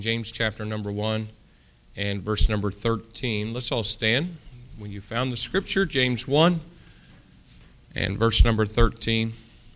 James chapter number 1 and verse number 13. Let's all stand. When you found the scripture, James 1 and verse number 13.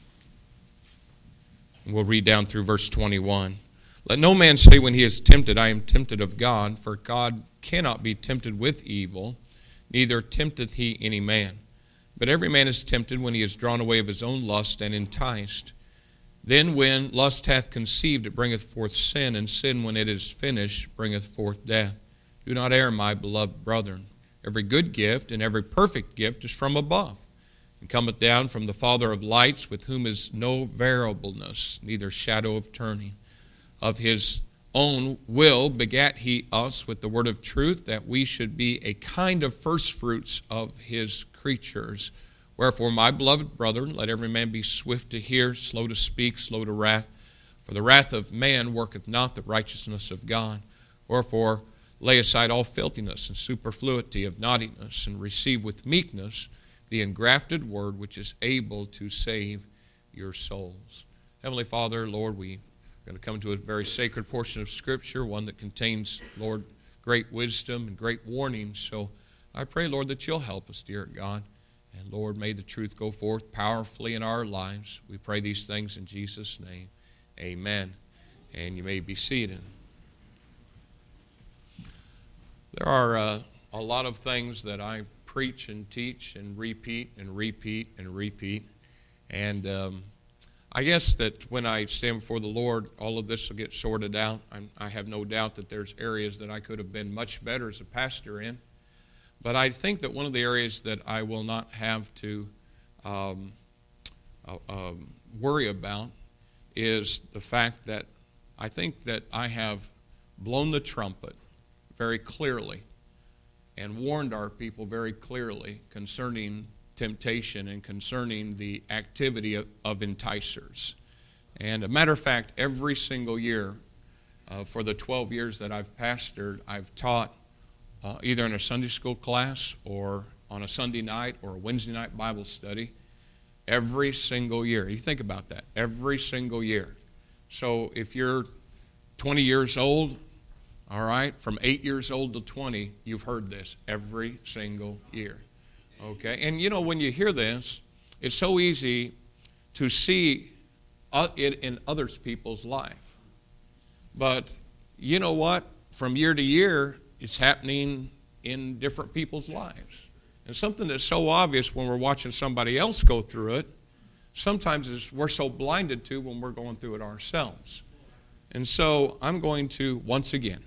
We'll read down through verse 21. Let no man say when he is tempted, I am tempted of God, for God cannot be tempted with evil, neither tempteth he any man. But every man is tempted when he is drawn away of his own lust and enticed. Then when lust hath conceived, it bringeth forth sin, and sin, when it is finished, bringeth forth death. Do not err, my beloved brethren. Every good gift and every perfect gift is from above, and cometh down from the Father of lights, with whom is no variableness, neither shadow of turning. Of his own will begat he us with the word of truth, that we should be a kind of firstfruits of his creatures. Wherefore, my beloved brethren, let every man be swift to hear, slow to speak, slow to wrath. For the wrath of man worketh not the righteousness of God. Wherefore, lay aside all filthiness and superfluity of naughtiness, and receive with meekness the engrafted word, which is able to save your souls. Heavenly Father, Lord, we are going to come to a very sacred portion of Scripture, one that contains, Lord, great wisdom and great warnings. So I pray, Lord, that you'll help us, dear God. And Lord, may the truth go forth powerfully in our lives. We pray these things in Jesus' name. Amen. And you may be seated. There are a lot of things that I preach and teach and repeat and repeat and repeat. And I guess that when I stand before the Lord, all of this will get sorted out. I have no doubt that there's areas that I could have been much better as a pastor in. But I think that one of the areas that I will not have to worry about is the fact that I think that I have blown the trumpet very clearly and warned our people very clearly concerning temptation and concerning the activity of enticers. And a matter of fact, every single year for the 12 years that I've pastored, I've taught either in a Sunday school class or on a Sunday night or a Wednesday night Bible study every single year. You think about that, every single year. So if you're 20 years old, all right, from 8 years old to 20, you've heard this every single year. Okay, and you know, when you hear this, it's so easy to see it in other people's life. But you know what? From year to year, it's happening in different people's lives. And something that's so obvious when we're watching somebody else go through it, sometimes we're so blinded to when we're going through it ourselves. And so I'm going to, once again,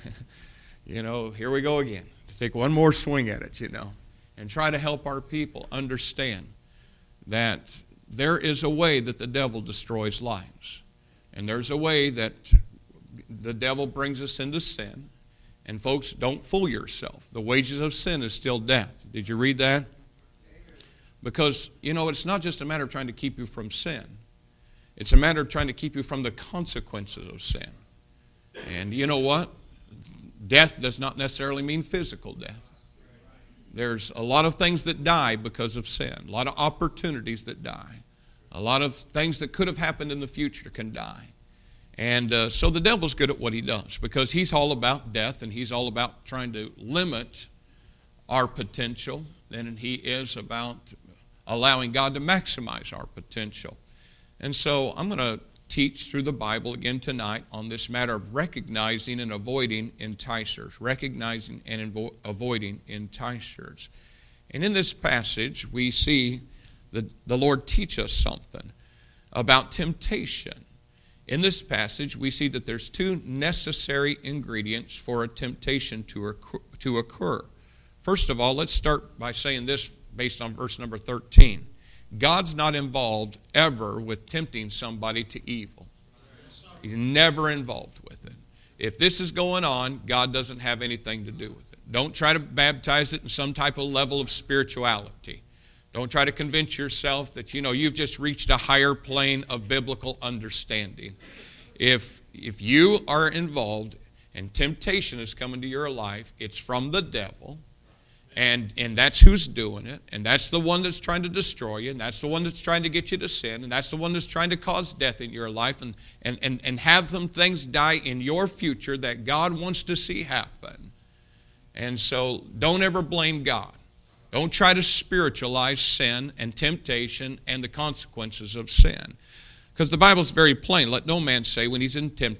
here we go again, take one more swing at it, and try to help our people understand that there is a way that the devil destroys lives. And there's a way that the devil brings us into sin. And folks, don't fool yourself. The wages of sin is still death. Did you read that? Because, it's not just a matter of trying to keep you from sin. It's a matter of trying to keep you from the consequences of sin. And you know what? Death does not necessarily mean physical death. There's a lot of things that die because of sin. A lot of opportunities that die. A lot of things that could have happened in the future can die. And so the devil's good at what he does because he's all about death and he's all about trying to limit our potential, and he is about allowing God to maximize our potential. And so I'm going to teach through the Bible again tonight on this matter of recognizing and avoiding enticers. Recognizing and avoiding enticers. And in this passage, we see the Lord teach us something about temptation. In this passage, we see that there's two necessary ingredients for a temptation to occur. First of all, let's start by saying this based on verse number 13. God's not involved ever with tempting somebody to evil. He's never involved with it. If this is going on, God doesn't have anything to do with it. Don't try to baptize it in some type of level of spirituality. Don't try to convince yourself that, you've just reached a higher plane of biblical understanding. If you are involved and temptation is coming to your life, it's from the devil. And that's who's doing it. And that's the one that's trying to destroy you. And that's the one that's trying to get you to sin. And that's the one that's trying to cause death in your life and have some things die in your future that God wants to see happen. And so don't ever blame God. Don't try to spiritualize sin and temptation and the consequences of sin. Because the Bible's very plain. Let no man say when he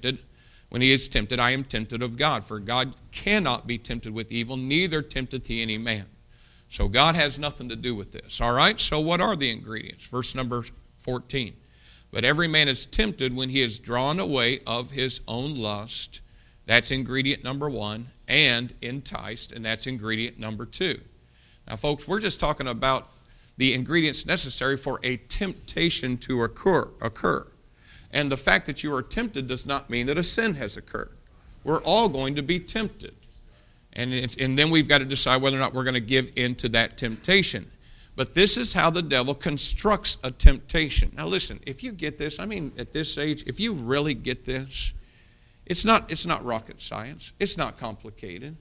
is tempted, I am tempted of God. For God cannot be tempted with evil, neither tempteth he any man. So God has nothing to do with this. All right, so what are the ingredients? Verse number 14. But every man is tempted when he is drawn away of his own lust. That's ingredient number 1. And enticed, and that's ingredient number 2. Now, folks, we're just talking about the ingredients necessary for a temptation to occur. And the fact that you are tempted does not mean that a sin has occurred. We're all going to be tempted. And then we've got to decide whether or not we're going to give in to that temptation. But this is how the devil constructs a temptation. Now listen, if you get this, at this age, if you really get this, it's not rocket science. It's not complicated.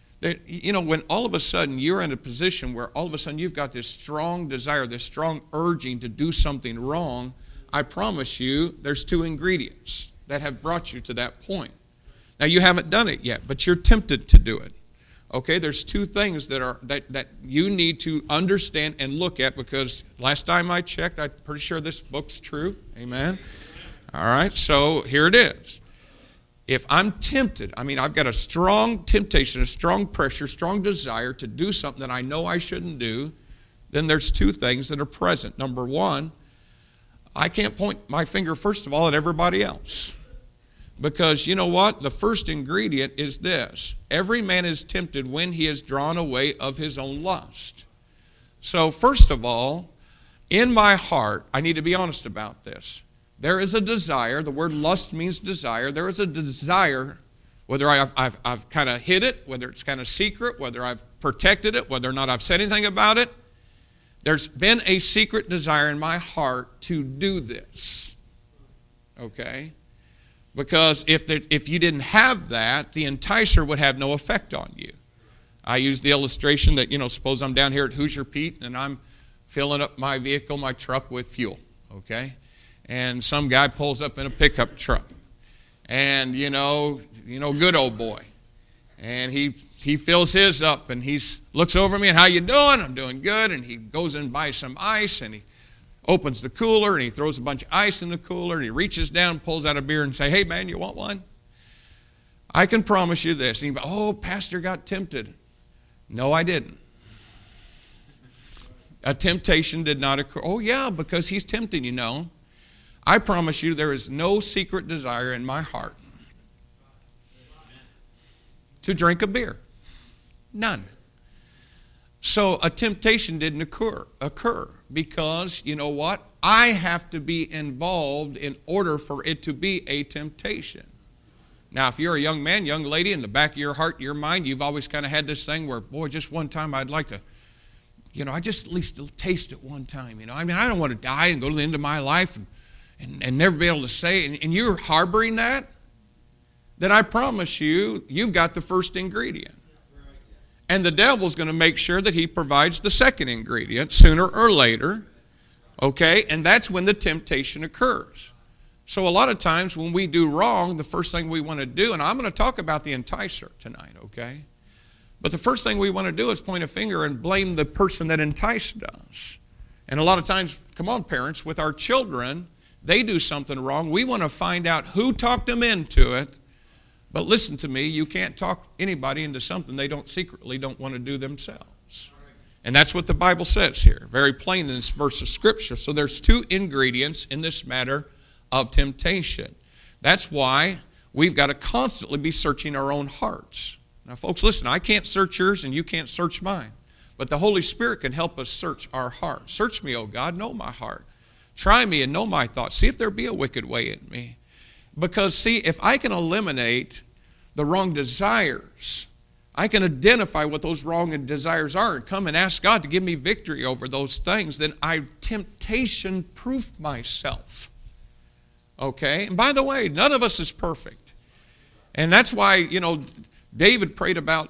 When all of a sudden you're in a position where all of a sudden you've got this strong desire, this strong urging to do something wrong, I promise you there's 2 ingredients that have brought you to that point. Now you haven't done it yet, but you're tempted to do it. Okay, there's 2 things that you need to understand and look at, because last time I checked, I'm pretty sure this book's true. Amen. All right, so here it is. If I'm tempted, I've got a strong temptation, a strong pressure, strong desire to do something that I know I shouldn't do, then there's 2 things that are present. Number 1, I can't point my finger, first of all, at everybody else. Because you know what? The first ingredient is this. Every man is tempted when he is drawn away of his own lust. So first of all, in my heart, I need to be honest about this. There is a desire. The word lust means desire. There is a desire, whether I've kind of hid it, whether it's kind of secret, whether I've protected it, whether or not I've said anything about it. There's been a secret desire in my heart to do this. Okay? Because if you didn't have that, the enticer would have no effect on you. I use the illustration that, suppose I'm down here at Hoosier Pete and I'm filling up my vehicle, my truck with fuel. Okay? And some guy pulls up in a pickup truck. And, good old boy. And he fills his up and he looks over me and, how you doing? I'm doing good. And he goes and buys some ice and he opens the cooler and he throws a bunch of ice in the cooler and he reaches down, pulls out a beer and say, hey man, you want one? I can promise you this. And he goes, oh, pastor got tempted. No, I didn't. A temptation did not occur. Oh yeah, because he's tempting, I promise you there is no secret desire in my heart to drink a beer. None. So a temptation didn't occur because, you know what? I have to be involved in order for it to be a temptation. Now, if you're a young man, young lady, in the back of your heart, your mind, you've always kind of had this thing where, boy, just one time I'd like to, I just at least taste it one time. I don't want to die and go to the end of my life and never be able to say it. And you're harboring that, then I promise you, you've got the first ingredient. And the devil's going to make sure that he provides the second ingredient sooner or later. Okay? And that's when the temptation occurs. So a lot of times when we do wrong, the first thing we want to do, and I'm going to talk about the enticer tonight, okay? But the first thing we want to do is point a finger and blame the person that enticed us. And a lot of times, come on parents, with our children, they do something wrong. We want to find out who talked them into it. But listen to me, you can't talk anybody into something they secretly don't want to do themselves. And that's what the Bible says here, very plain in this verse of Scripture. So there's 2 ingredients in this matter of temptation. That's why we've got to constantly be searching our own hearts. Now, folks, listen, I can't search yours and you can't search mine. But the Holy Spirit can help us search our heart. Search me, O God, know my heart. Try me and know my thoughts. See if there be a wicked way in me. Because, see, if I can eliminate the wrong desires, I can identify what those wrong desires are and come and ask God to give me victory over those things, then I temptation-proof myself. Okay? And by the way, none of us is perfect. And that's why, David prayed about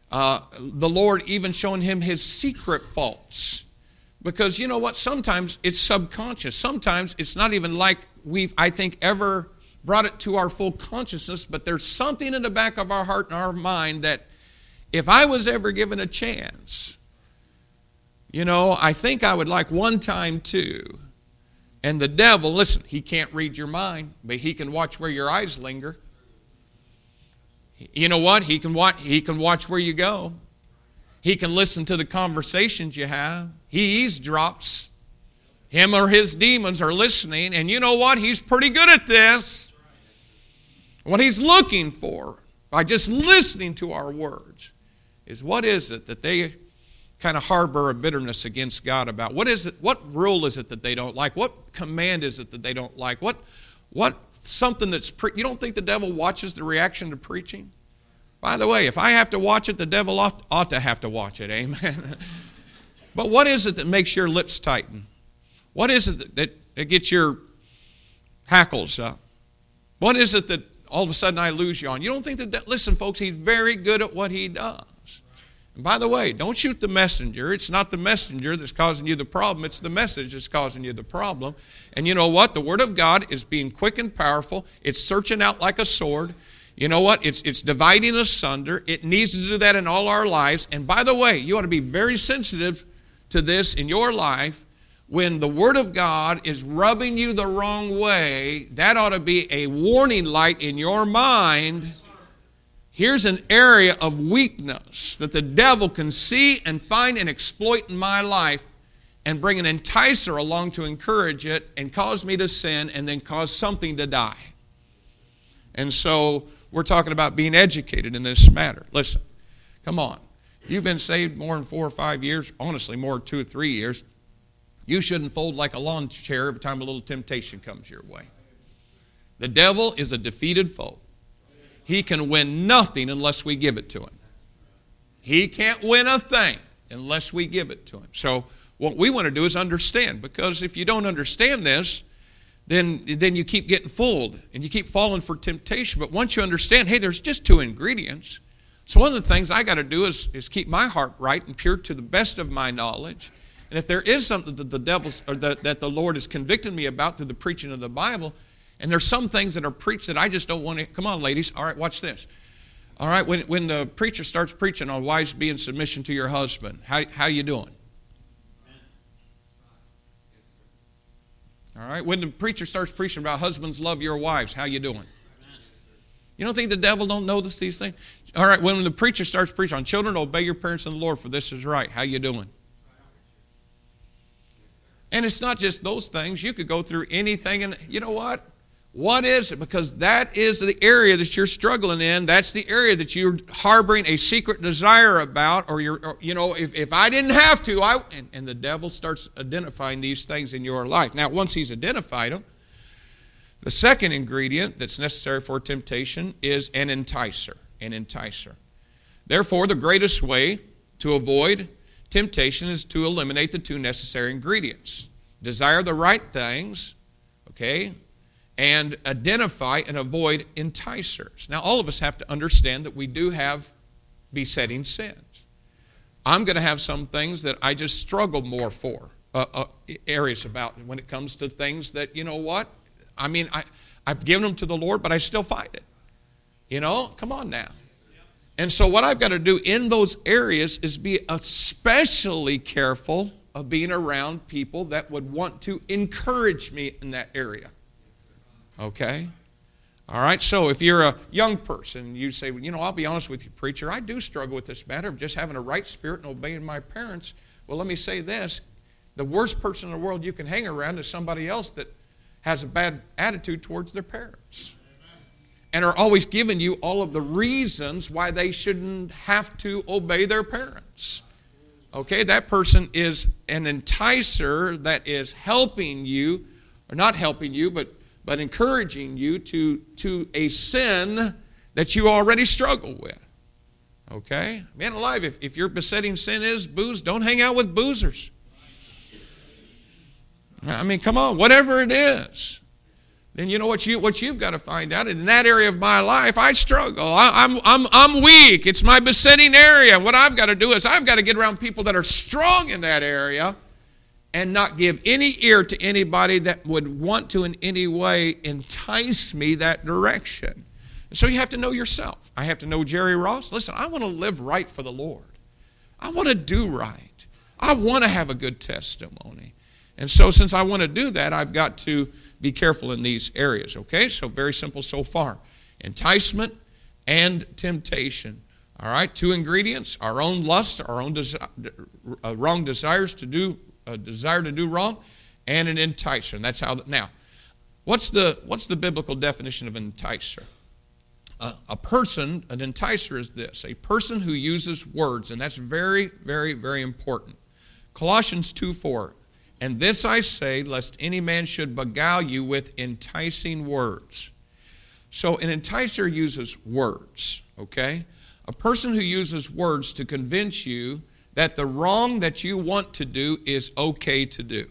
the Lord even showing him his secret faults. Because you know what? Sometimes it's subconscious. Sometimes it's not even like we've, I think, ever brought it to our full consciousness, but there's something in the back of our heart and our mind that if I was ever given a chance, I think I would like one time too. And the devil, listen, he can't read your mind, but he can watch where your eyes linger. You know what? He can watch where you go. He can listen to the conversations you have. He eavesdrops. Him or his demons are listening, and you know what? He's pretty good at this. What he's looking for by just listening to our words is what is it that they kind of harbor a bitterness against God about? What is it? What rule is it that they don't like? What command is it that they don't like? What something that's you don't think the devil watches the reaction to preaching? By the way, if I have to watch it, the devil ought to have to watch it. Amen. But what is it that makes your lips tighten? What is it that gets your hackles up? What is it that all of a sudden I lose you on? You don't think that, listen folks, he's very good at what he does. And by the way, don't shoot the messenger. It's not the messenger that's causing you the problem. It's the message that's causing you the problem. And you know what? The Word of God is being quick and powerful. It's searching out like a sword. You know what? It's dividing asunder. It needs to do that in all our lives. And by the way, you ought to be very sensitive to this in your life. When the Word of God is rubbing you the wrong way, that ought to be a warning light in your mind. Here's an area of weakness that the devil can see and find and exploit in my life and bring an enticer along to encourage it and cause me to sin and then cause something to die. And so we're talking about being educated in this matter. Listen, come on. You've been saved more than 4 or 5 years, honestly more than 2 or 3 years. You shouldn't fold like a lawn chair every time a little temptation comes your way. The devil is a defeated foe. He can win nothing unless we give it to him. He can't win a thing unless we give it to him. So what we want to do is understand, because if you don't understand this, then you keep getting fooled and you keep falling for temptation. But once you understand, hey, there's just 2 ingredients. So one of the things I got to do is keep my heart right and pure to the best of my knowledge. And if there is something that the devil's or that the Lord has convicted me about through the preaching of the Bible, and there's some things that are preached that I just don't want to. Come on, ladies. All right, watch this. All right, when the preacher starts preaching on wives be in submission to your husband, how you doing? All right, when the preacher starts preaching about husbands love your wives, how you doing? You don't think the devil don't notice these things? All right, when the preacher starts preaching on children, obey your parents in the Lord, for this is right. How you doing? And it's not just those things. You could go through anything, and you know what? What is it? Because that is the area that you're struggling in. That's the area that you're harboring a secret desire about, or if I didn't have to, and the devil starts identifying these things in your life. Now, once he's identified them, the second ingredient that's necessary for temptation is an enticer. An enticer. Therefore, the greatest way to avoid temptation is to eliminate the 2 necessary ingredients. Desire the right things, okay, and identify and avoid enticers. Now, all of us have to understand that we do have besetting sins. I'm going to have some things that I just struggle more for, areas about when it comes to things that, you know what, I mean, I've given them to the Lord, but I still fight it. Come on now. And so what I've got to do in those areas is be especially careful of being around people that would want to encourage me in that area. Okay? All right, so if you're a young person, you say, I'll be honest with you, preacher, I do struggle with this matter of just having a right spirit and obeying my parents. Well, let me say this. The worst person in the world you can hang around is somebody else that has a bad attitude towards their parents. And are always giving you all of the reasons why they shouldn't have to obey their parents. Okay, that person is an enticer that is helping you, or not helping you, but encouraging you to a sin that you already struggle with. Okay? Man alive, if your besetting sin is booze, don't hang out with boozers. I mean, come on, whatever it is. then you know what you've got to find out. In that area of my life, I struggle. I'm weak. It's my besetting area. What I've got to do is I've got to get around people that are strong in that area and not give any ear to anybody that would want to in any way entice me that direction. So you have to know yourself. I have to know Jerry Ross. Listen, I want to live right for the Lord. I want to do right. I want to have a good testimony. And so since I want to do that, I've got to be careful in these areas, okay? So very simple so far. Enticement and temptation. All right, 2 ingredients, our own lust, our own wrong desires to do, desire to do wrong, and an enticer. And that's how, now, what's the biblical definition of an enticer? An enticer is this, a person who uses words, and that's very, very, very important. Colossians 2:4, and this I say, lest any man should beguile you with enticing words. So an enticer uses words, okay? A person who uses words to convince you that the wrong that you want to do is okay to do.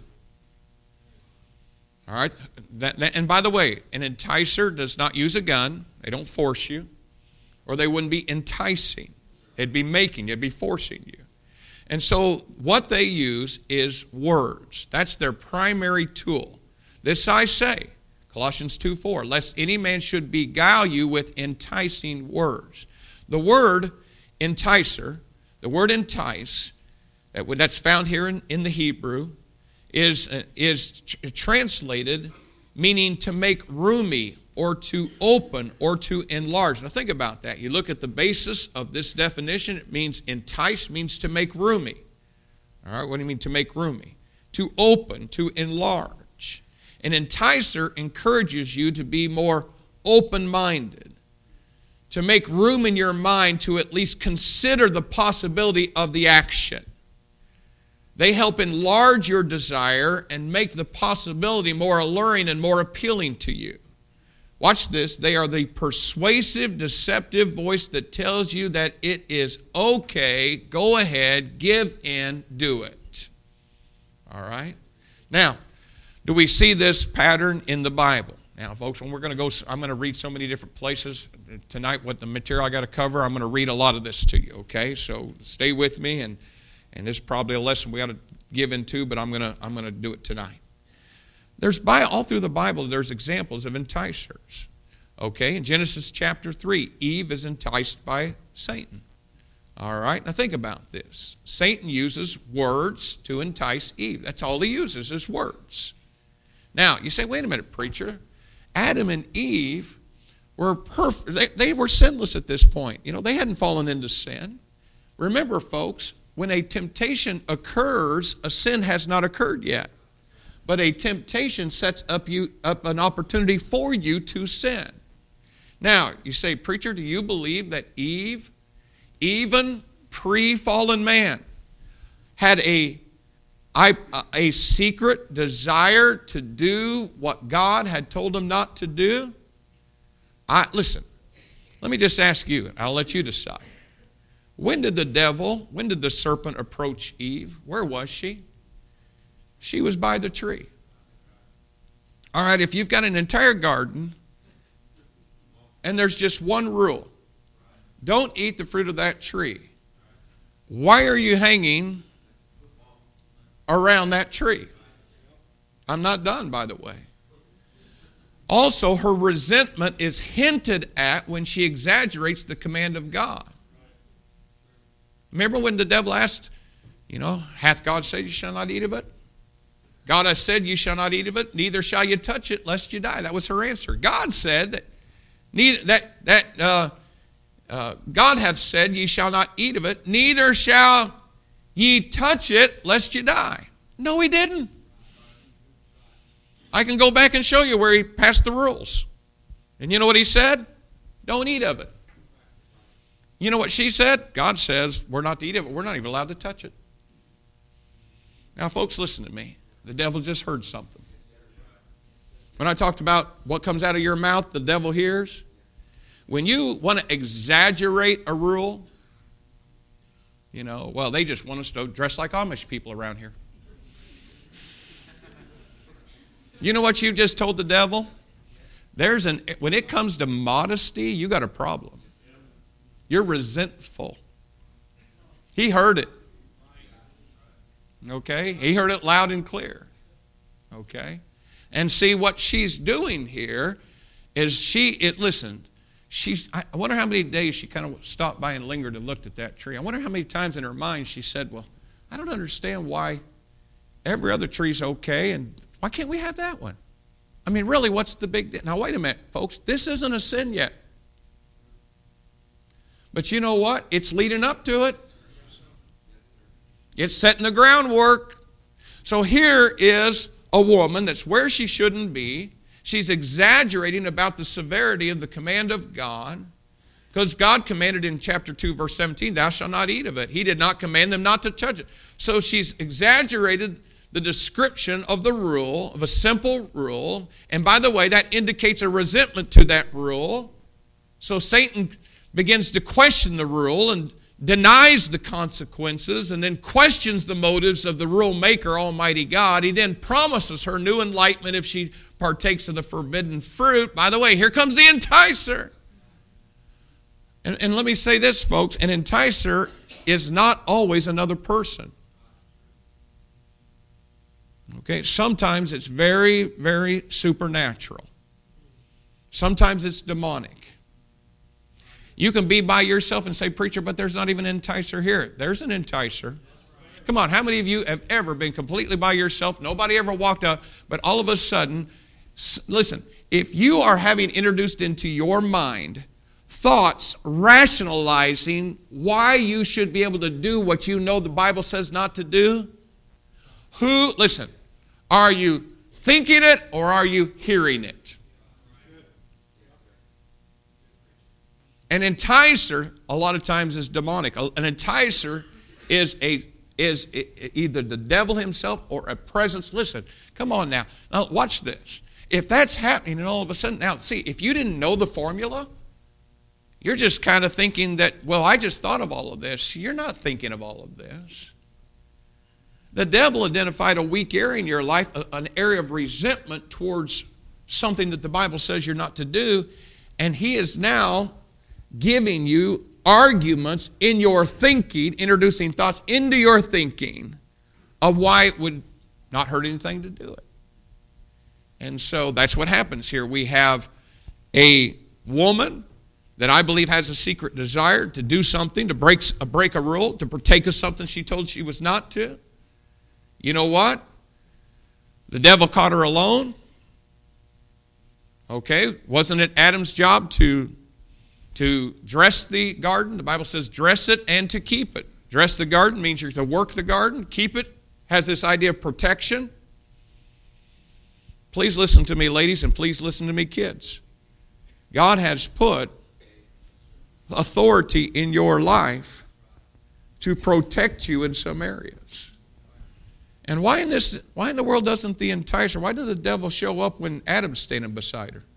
All right? And by the way, an enticer does not use a gun. They don't force you. Or they wouldn't be enticing. They'd be making, they'd be forcing you. And so what they use is words. That's their primary tool. This I say, Colossians 2:4, lest any man should beguile you with enticing words. The word enticer, the word entice, that's found here in the Hebrew, is translated meaning to make roomy or to open or to enlarge. Now think about that. You look at the basis of this definition, it means entice means to make roomy. All right, what do you mean to make roomy? To open, to enlarge. An enticer encourages you to be more open-minded, to make room in your mind to at least consider the possibility of the action. They help enlarge your desire and make the possibility more alluring and more appealing to you. Watch this. They are the persuasive, deceptive voice that tells you that it is okay, go ahead, give in, do it. All right? Now, do we see this pattern in the Bible? Now, folks, when I'm going to read so many different places tonight. What the material I got to cover, I'm going to read a lot of this to you. Okay, so stay with me, and this is probably a lesson we ought to give into, but I'm going to do it tonight. All through the Bible, there's examples of enticers. Okay, in Genesis chapter 3, Eve is enticed by Satan. All right, now think about this. Satan uses words to entice Eve. That's all he uses is words. Now, you say, wait a minute, preacher. Adam and Eve were perfect. They were sinless at this point. You know, they hadn't fallen into sin. Remember, folks, when a temptation occurs, a sin has not occurred yet. But a temptation sets up an opportunity for you to sin. Now, you say, preacher, do you believe that Eve, even pre-fallen man, had a secret desire to do what God had told him not to do? Listen, let me just ask you, and I'll let you decide. When did the serpent approach Eve? Where was she? She was by the tree. All right, if you've got an entire garden and there's just one rule, don't eat the fruit of that tree. Why are you hanging around that tree? I'm not done, by the way. Also, her resentment is hinted at when she exaggerates the command of God. Remember when the devil asked, hath God said you shall not eat of it? God has said you shall not eat of it, neither shall you touch it, lest you die. That was her answer. God said God hath said ye shall not eat of it, neither shall ye touch it, lest you die. No, he didn't. I can go back and show you where he passed the rules. And you know what he said? Don't eat of it. You know what she said? God says we're not to eat of it. We're not even allowed to touch it. Now, folks, listen to me. The devil just heard something. When I talked about what comes out of your mouth, the devil hears. When you want to exaggerate a rule, they just want us to dress like Amish people around here. You know what you just told the devil? When it comes to modesty, you got a problem. You're resentful. He heard it. Okay? He heard it loud and clear. Okay? And see, what she's doing here is listen, I wonder how many days she kind of stopped by and lingered and looked at that tree. I wonder how many times in her mind she said, well, I don't understand why every other tree's okay, and why can't we have that one? I mean, really, what's the big deal? Now, wait a minute, folks. This isn't a sin yet. But you know what? It's leading up to it. It's setting the groundwork. So here is a woman that's where she shouldn't be. She's exaggerating about the severity of the command of God. Because God commanded in chapter 2, verse 17, thou shalt not eat of it. He did not command them not to touch it. So she's exaggerated the description of the rule, of a simple rule. And by the way, that indicates a resentment to that rule. So Satan begins to question the rule and denies the consequences and then questions the motives of the rule maker, Almighty God. He then promises her new enlightenment if she partakes of the forbidden fruit. By the way, here comes the enticer. And let me say this, folks, an enticer is not always another person. Okay, sometimes it's very, very supernatural. Sometimes it's demonic. You can be by yourself and say, preacher, but there's not even an enticer here. There's an enticer. Come on, how many of you have ever been completely by yourself? Nobody ever walked up, but all of a sudden, listen, if you are having introduced into your mind thoughts rationalizing why you should be able to do what you know the Bible says not to do, listen, are you thinking it or are you hearing it? An enticer, a lot of times, is demonic. An enticer is either the devil himself or a presence. Listen, come on now. Now, watch this. If that's happening and all of a sudden, now, see, if you didn't know the formula, you're just kind of thinking that, well, I just thought of all of this. You're not thinking of all of this. The devil identified a weak area in your life, an area of resentment towards something that the Bible says you're not to do, and he is now giving you arguments in your thinking, introducing thoughts into your thinking of why it would not hurt anything to do it. And so that's what happens here. We have a woman that I believe has a secret desire to do something, to break a rule, to partake of something she told she was not to. You know what? The devil caught her alone. Okay, wasn't it Adam's job to dress the garden? The Bible says dress it and to keep it. Dress the garden means you're to work the garden. Keep it has this idea of protection. Please listen to me, ladies, and please listen to me, kids. God has put authority in your life to protect you in some areas. And why in the world doesn't the enticer, why did the devil show up when Adam's standing beside her?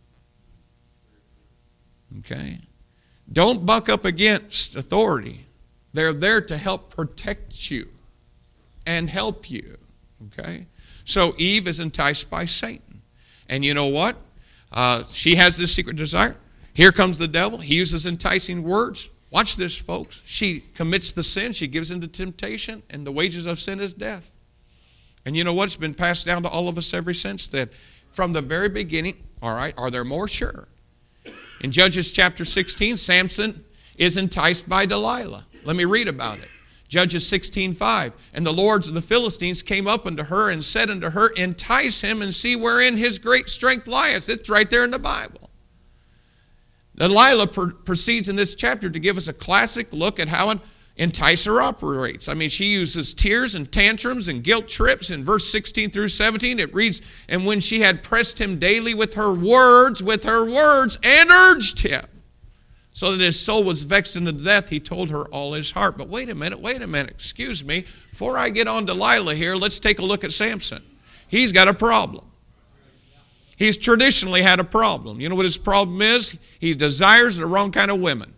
Okay? Don't buck up against authority. They're there to help protect you and help you. Okay? So Eve is enticed by Satan. And you know what? She has this secret desire. Here comes the devil. He uses enticing words. Watch this, folks. She commits the sin. She gives into temptation. And the wages of sin is death. And you know what? It's been passed down to all of us ever since then. From the very beginning, all right, are there more? Sure. In Judges chapter 16, Samson is enticed by Delilah. Let me read about it. Judges 16:5. And the lords of the Philistines came up unto her and said unto her, entice him and see wherein his great strength lieth. It's right there in the Bible. Delilah proceeds in this chapter to give us a classic look at how an enticer operates. I mean, she uses tears and tantrums and guilt trips. In verse 16 through 17, it reads, and when she had pressed him daily with her words, and urged him, so that his soul was vexed unto death, he told her all his heart. But wait a minute, excuse me. Before I get on Delilah here, let's take a look at Samson. He's got a problem. He's traditionally had a problem. You know what his problem is? He desires the wrong kind of women.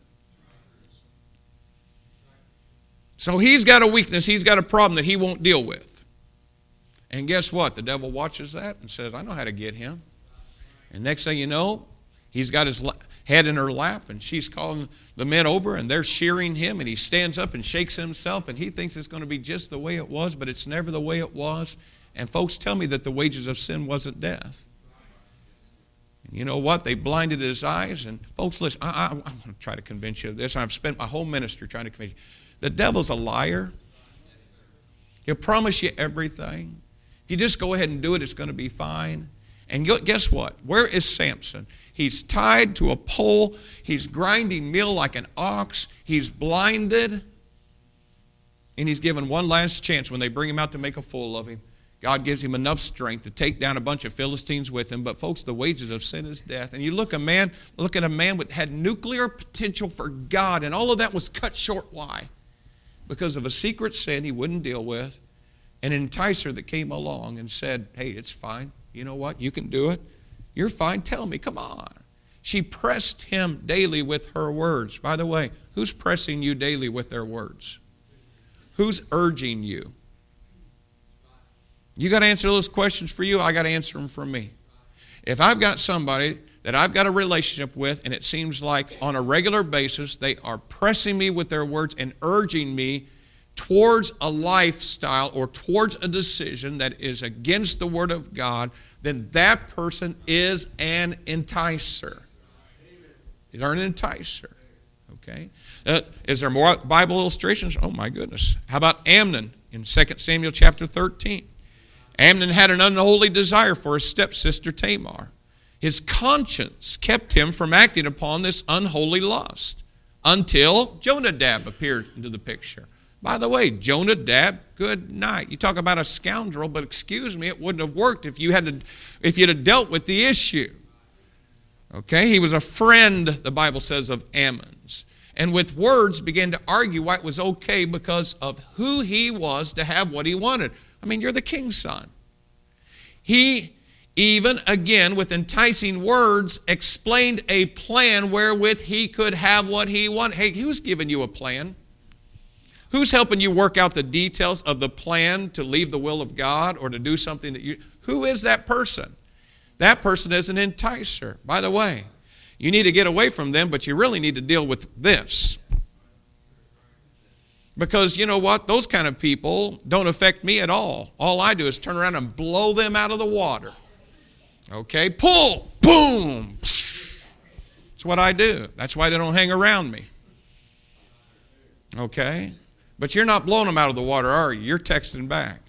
So he's got a weakness, he's got a problem that he won't deal with. And guess what? The devil watches that and says, I know how to get him. And next thing you know, he's got his head in her lap, and she's calling the men over, and they're shearing him, and he stands up and shakes himself, and he thinks it's going to be just the way it was, but it's never the way it was. And folks tell me that the wages of sin wasn't death. And you know what? They blinded his eyes. And folks, listen, I want to try to convince you of this. I've spent my whole ministry trying to convince you. The devil's a liar. He'll promise you everything. If you just go ahead and do it, it's going to be fine. And guess what? Where is Samson? He's tied to a pole. He's grinding meal like an ox. He's blinded. And he's given one last chance when they bring him out to make a fool of him. God gives him enough strength to take down a bunch of Philistines with him. But folks, the wages of sin is death. And you look at a man that had nuclear potential for God, and all of that was cut short. Why? Because of a secret sin he wouldn't deal with, an enticer that came along and said, hey, it's fine. You know what? You can do it. You're fine. Tell me. Come on. She pressed him daily with her words. By the way, who's pressing you daily with their words? Who's urging you? You got to answer those questions for you. I got to answer them for me. If I've got somebody that I've got a relationship with, and it seems like on a regular basis they are pressing me with their words and urging me towards a lifestyle or towards a decision that is against the Word of God, then that person is an enticer. They're an enticer. Okay? Is there more Bible illustrations? Oh my goodness. How about Amnon in 2 Samuel chapter 13? Amnon had an unholy desire for his stepsister Tamar. His conscience kept him from acting upon this unholy lust until Jonadab appeared into the picture. By the way, Jonadab, good night. You talk about a scoundrel, but excuse me, it wouldn't have worked if you'd have dealt with the issue. Okay, he was a friend, the Bible says, of Ammon's. And with words began to argue why it was okay because of who he was to have what he wanted. I mean, you're the king's son. He even, again, with enticing words, explained a plan wherewith he could have what he wanted. Hey, who's giving you a plan? Who's helping you work out the details of the plan to leave the will of God or to do something that you... Who is that person? That person is an enticer. By the way, you need to get away from them, but you really need to deal with this. Because you know what? Those kind of people don't affect me at all. All I do is turn around and blow them out of the water. Okay? Pull! Boom! That's what I do. That's why they don't hang around me. Okay? But you're not blowing them out of the water, are you? You're texting back.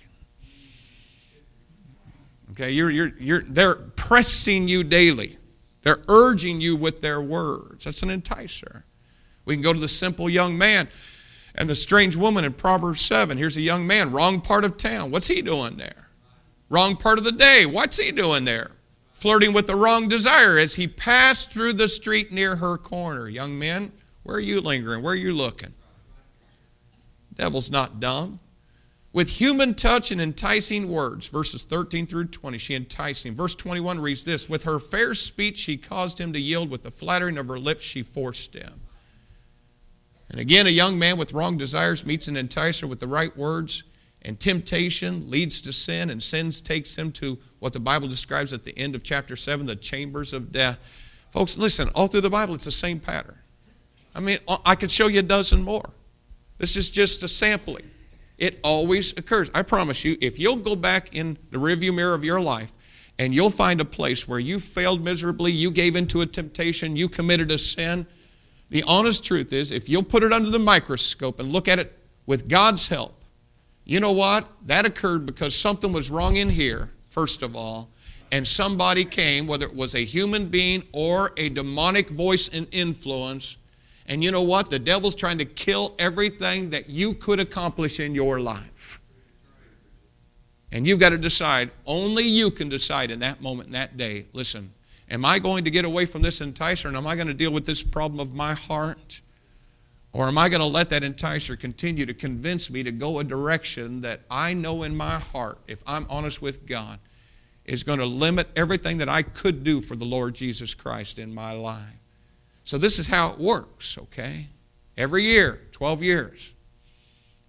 Okay? They're pressing you daily. They're urging you with their words. That's an enticer. We can go to the simple young man and the strange woman in Proverbs 7. Here's a young man, wrong part of town. What's he doing there? Wrong part of the day. What's he doing there? Flirting with the wrong desire as he passed through the street near her corner. Young men, where are you lingering? Where are you looking? Devil's not dumb. With human touch and enticing words, verses 13 through 20, she enticed him. Verse 21 reads this, with her fair speech she caused him to yield, with the flattering of her lips she forced him. And again, a young man with wrong desires meets an enticer with the right words, and temptation leads to sin, and sin takes him to what the Bible describes at the end of chapter 7, the chambers of death. Folks, listen, all through the Bible it's the same pattern. I mean, I could show you a dozen more. This is just a sampling. It always occurs. I promise you, if you'll go back in the rearview mirror of your life and you'll find a place where you failed miserably, you gave into a temptation, you committed a sin, the honest truth is, if you'll put it under the microscope and look at it with God's help, you know what? That occurred because something was wrong in here, first of all, and somebody came, whether it was a human being or a demonic voice and influence. And you know what? The devil's trying to kill everything that you could accomplish in your life. And you've got to decide, only you can decide in that moment, in that day, listen, am I going to get away from this enticer and am I going to deal with this problem of my heart? Or am I going to let that enticer continue to convince me to go a direction that I know in my heart, if I'm honest with God, is going to limit everything that I could do for the Lord Jesus Christ in my life? So this is how it works, okay? Every year, 12 years,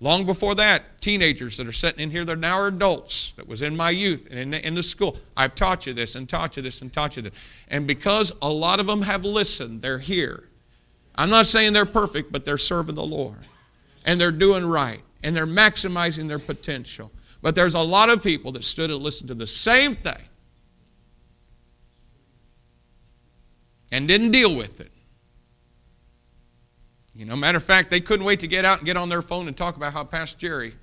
Long before that, teenagers that are sitting in here, they're now adults, that was in my youth and in the school. I've taught you this and taught you this and taught you this. And because a lot of them have listened, they're here. I'm not saying they're perfect, but they're serving the Lord. And they're doing right. And they're maximizing their potential. But there's a lot of people that stood and listened to the same thing and didn't deal with it. You know, matter of fact, they couldn't wait to get out and get on their phone and talk about how Pastor Jerry,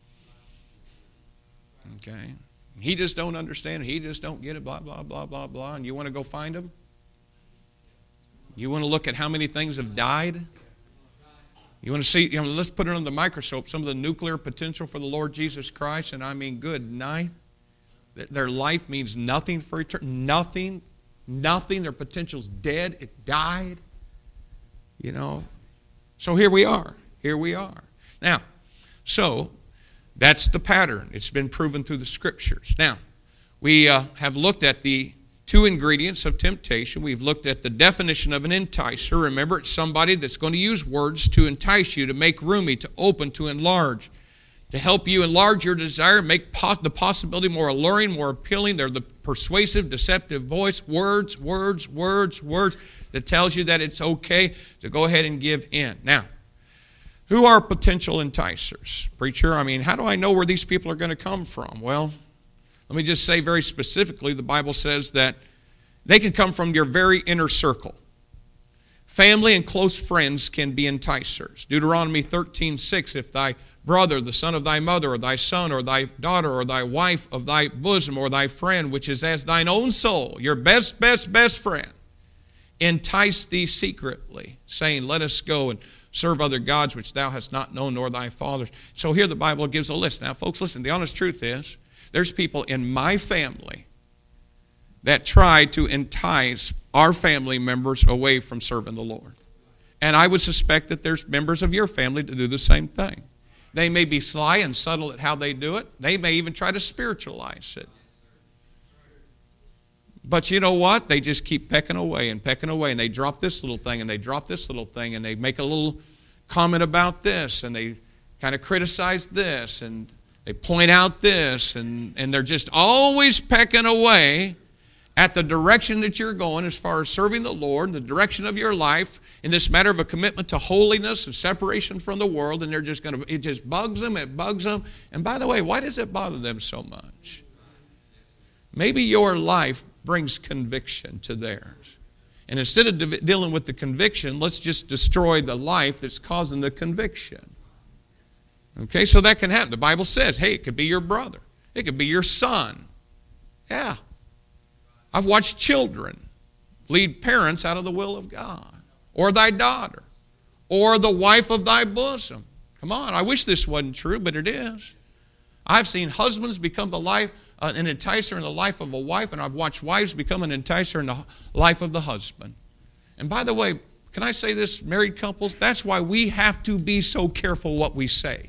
okay, he just don't understand it. He just don't get it, blah, blah, blah, blah, blah. And you want to go find him? You want to look at how many things have died? You want to see, let's put it under the microscope, some of the nuclear potential for the Lord Jesus Christ. And I mean, good night. Their life means nothing for eternity. Nothing. Their potential's dead. It died. You know. So here we are. Now, so that's the pattern. It's been proven through the Scriptures. Now, we have looked at the two ingredients of temptation. We've looked at the definition of an enticer. Remember, it's somebody that's going to use words to entice you, to make roomy, to open, to enlarge, to help you enlarge your desire, make the possibility more alluring, more appealing. They're the persuasive, deceptive voice, words that tells you that it's okay to go ahead and give in. Now, who are potential enticers? Preacher, I mean, how do I know where these people are going to come from? Well, let me just say very specifically, the Bible says that they can come from your very inner circle. Family and close friends can be enticers. Deuteronomy 13:6, if thy brother, the son of thy mother, or thy son, or thy daughter, or thy wife of thy bosom, or thy friend, which is as thine own soul, your best friend, entice thee secretly, saying, let us go and serve other gods which thou hast not known, nor thy fathers. So here the Bible gives a list. Now, folks, listen, the honest truth is, there's people in my family that try to entice our family members away from serving the Lord. And I would suspect that there's members of your family that do the same thing. They may be sly and subtle at how they do it. They may even try to spiritualize it. But you know what? They just keep pecking away. And they drop this little thing and they drop this little thing and they make a little comment about this and they kind of criticize this and they point out this and they're just always pecking away at the direction that you're going as far as serving the Lord, the direction of your life in this matter of a commitment to holiness and separation from the world, and it just bugs them. And by the way, why does it bother them so much? Maybe your life brings conviction to theirs. And instead of dealing with the conviction, let's just destroy the life that's causing the conviction. Okay, so that can happen. The Bible says, hey, it could be your brother. It could be your son. Yeah. I've watched children lead parents out of the will of God. Or thy daughter. Or the wife of thy bosom. Come on, I wish this wasn't true, but it is. I've seen husbands become an enticer in the life of a wife, and I've watched wives become an enticer in the life of the husband. And by the way, can I say this, married couples? That's why we have to be so careful what we say.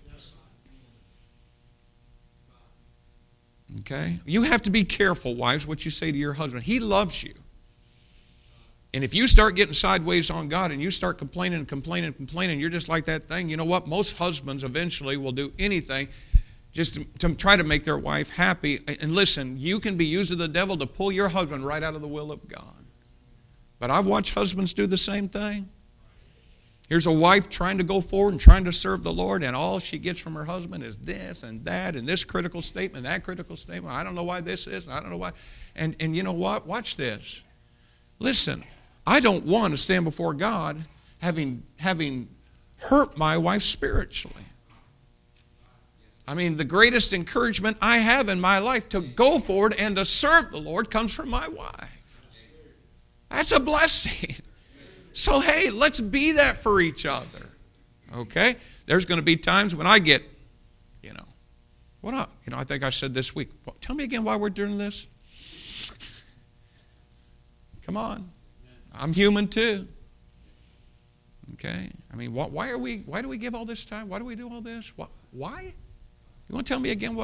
Okay? You have to be careful, wives, what you say to your husband. He loves you. And if you start getting sideways on God and you start complaining, you're just like that thing. You know what? Most husbands eventually will do anything just to try to make their wife happy. And listen, you can be used of the devil to pull your husband right out of the will of God. But I've watched husbands do the same thing. Here's a wife trying to go forward and trying to serve the Lord, and all she gets from her husband is this and that and this critical statement, that critical statement. I don't know why this is, and I don't know why. And you know what? Watch this. Listen, I don't want to stand before God having hurt my wife spiritually. I mean, the greatest encouragement I have in my life to go forward and to serve the Lord comes from my wife. That's a blessing. So, hey, let's be that for each other. Okay? There's going to be times when I get, I think I said this week, tell me again why we're doing this. Come on. I'm human too. Okay? I mean, why do we give all this time? Why do we do all this? Why? You want to tell me again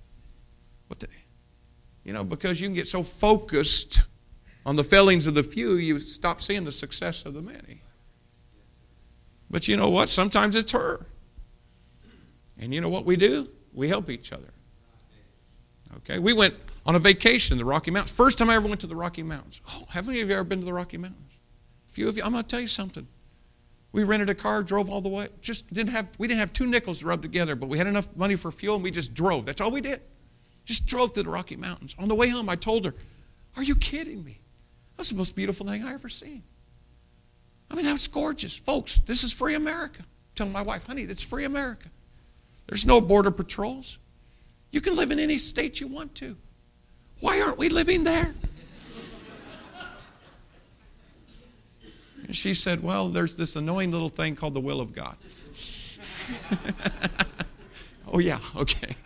because you can get so focused on the failings of the few, you stop seeing the success of the many. But you know what? Sometimes it's her. And you know what we do? We help each other. Okay, we went on a vacation to the Rocky Mountains. First time I ever went to the Rocky Mountains. Oh, haven't any of you ever been to the Rocky Mountains? A few of you. I'm going to tell you something. We rented a car, drove all the way. We didn't have 2 nickels to rub together, but we had enough money for fuel, and we just drove. That's all we did. Just drove to the Rocky Mountains. On the way home, I told her, "Are you kidding me? That's the most beautiful thing I ever seen. I mean, that was gorgeous. Folks, this is free America." I'm telling my wife, "Honey, it's free America. There's no border patrols. You can live in any state you want to. Why aren't we living there?" And she said, "Well, there's this annoying little thing called the will of God." Oh, yeah, okay.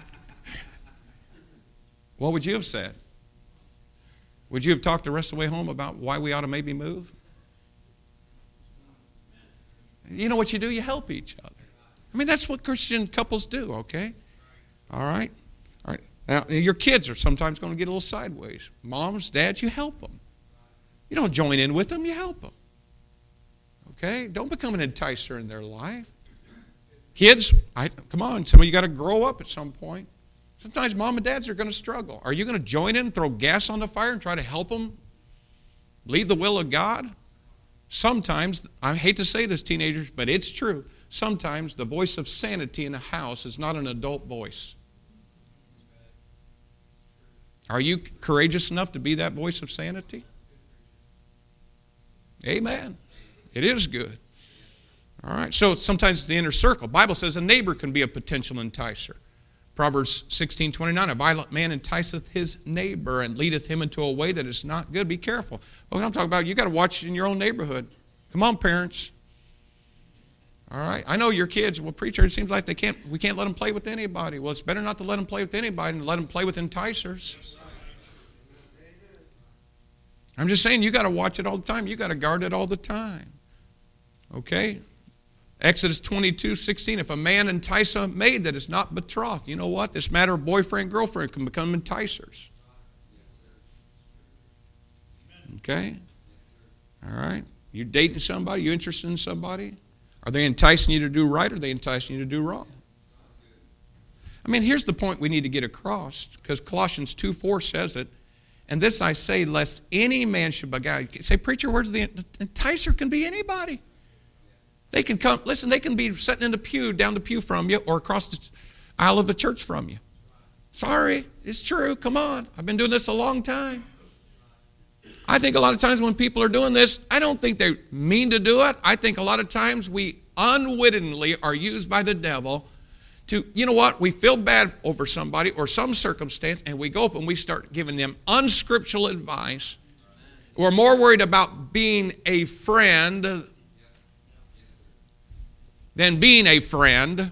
What would you have said? Would you have talked the rest of the way home about why we ought to maybe move? You know what you do? You help each other. I mean, that's what Christian couples do, okay? All right? All right. Now, your kids are sometimes going to get a little sideways. Moms, dads, you help them. You don't join in with them, you help them. Okay? Don't become an enticer in their life. Kids, come on, some of you got to grow up at some point. Sometimes mom and dads are going to struggle. Are you going to join in, throw gas on the fire, and try to help them leave the will of God? Sometimes, I hate to say this, teenagers, but it's true. Sometimes the voice of sanity in the house is not an adult voice. Are you courageous enough to be that voice of sanity? Amen. It is good. All right. So sometimes the inner circle. The Bible says a neighbor can be a potential enticer. Proverbs 16:29, a violent man enticeth his neighbor and leadeth him into a way that is not good. Be careful. What I'm talking about, you got to watch in your own neighborhood. Come on, parents. All right. I know your kids, well, preacher, it seems like we can't let them play with anybody. Well, it's better not to let them play with anybody than to let them play with enticers. I'm just saying, you got to watch it all the time. You got to guard it all the time. Okay? Exodus 22:16, if a man entice a maid that is not betrothed, you know what? This matter of boyfriend, girlfriend can become enticers. Okay? All right? You're dating somebody, you interested in somebody? Are they enticing you to do right or are they enticing you to do wrong? I mean, here's the point we need to get across, because Colossians 2:4 says it, and this I say, lest any man should beguile you. Say, preacher, where's the enticer? Can be anybody. They can come, listen, they can be sitting in the pew, down the pew from you, or across the aisle of the church from you. Sorry, it's true. Come on. I've been doing this a long time. I think a lot of times when people are doing this, I don't think they mean to do it. I think a lot of times we unwittingly are used by the devil to, you know what, we feel bad over somebody or some circumstance, and we go up and we start giving them unscriptural advice. We're more worried about being a friend than being a friend.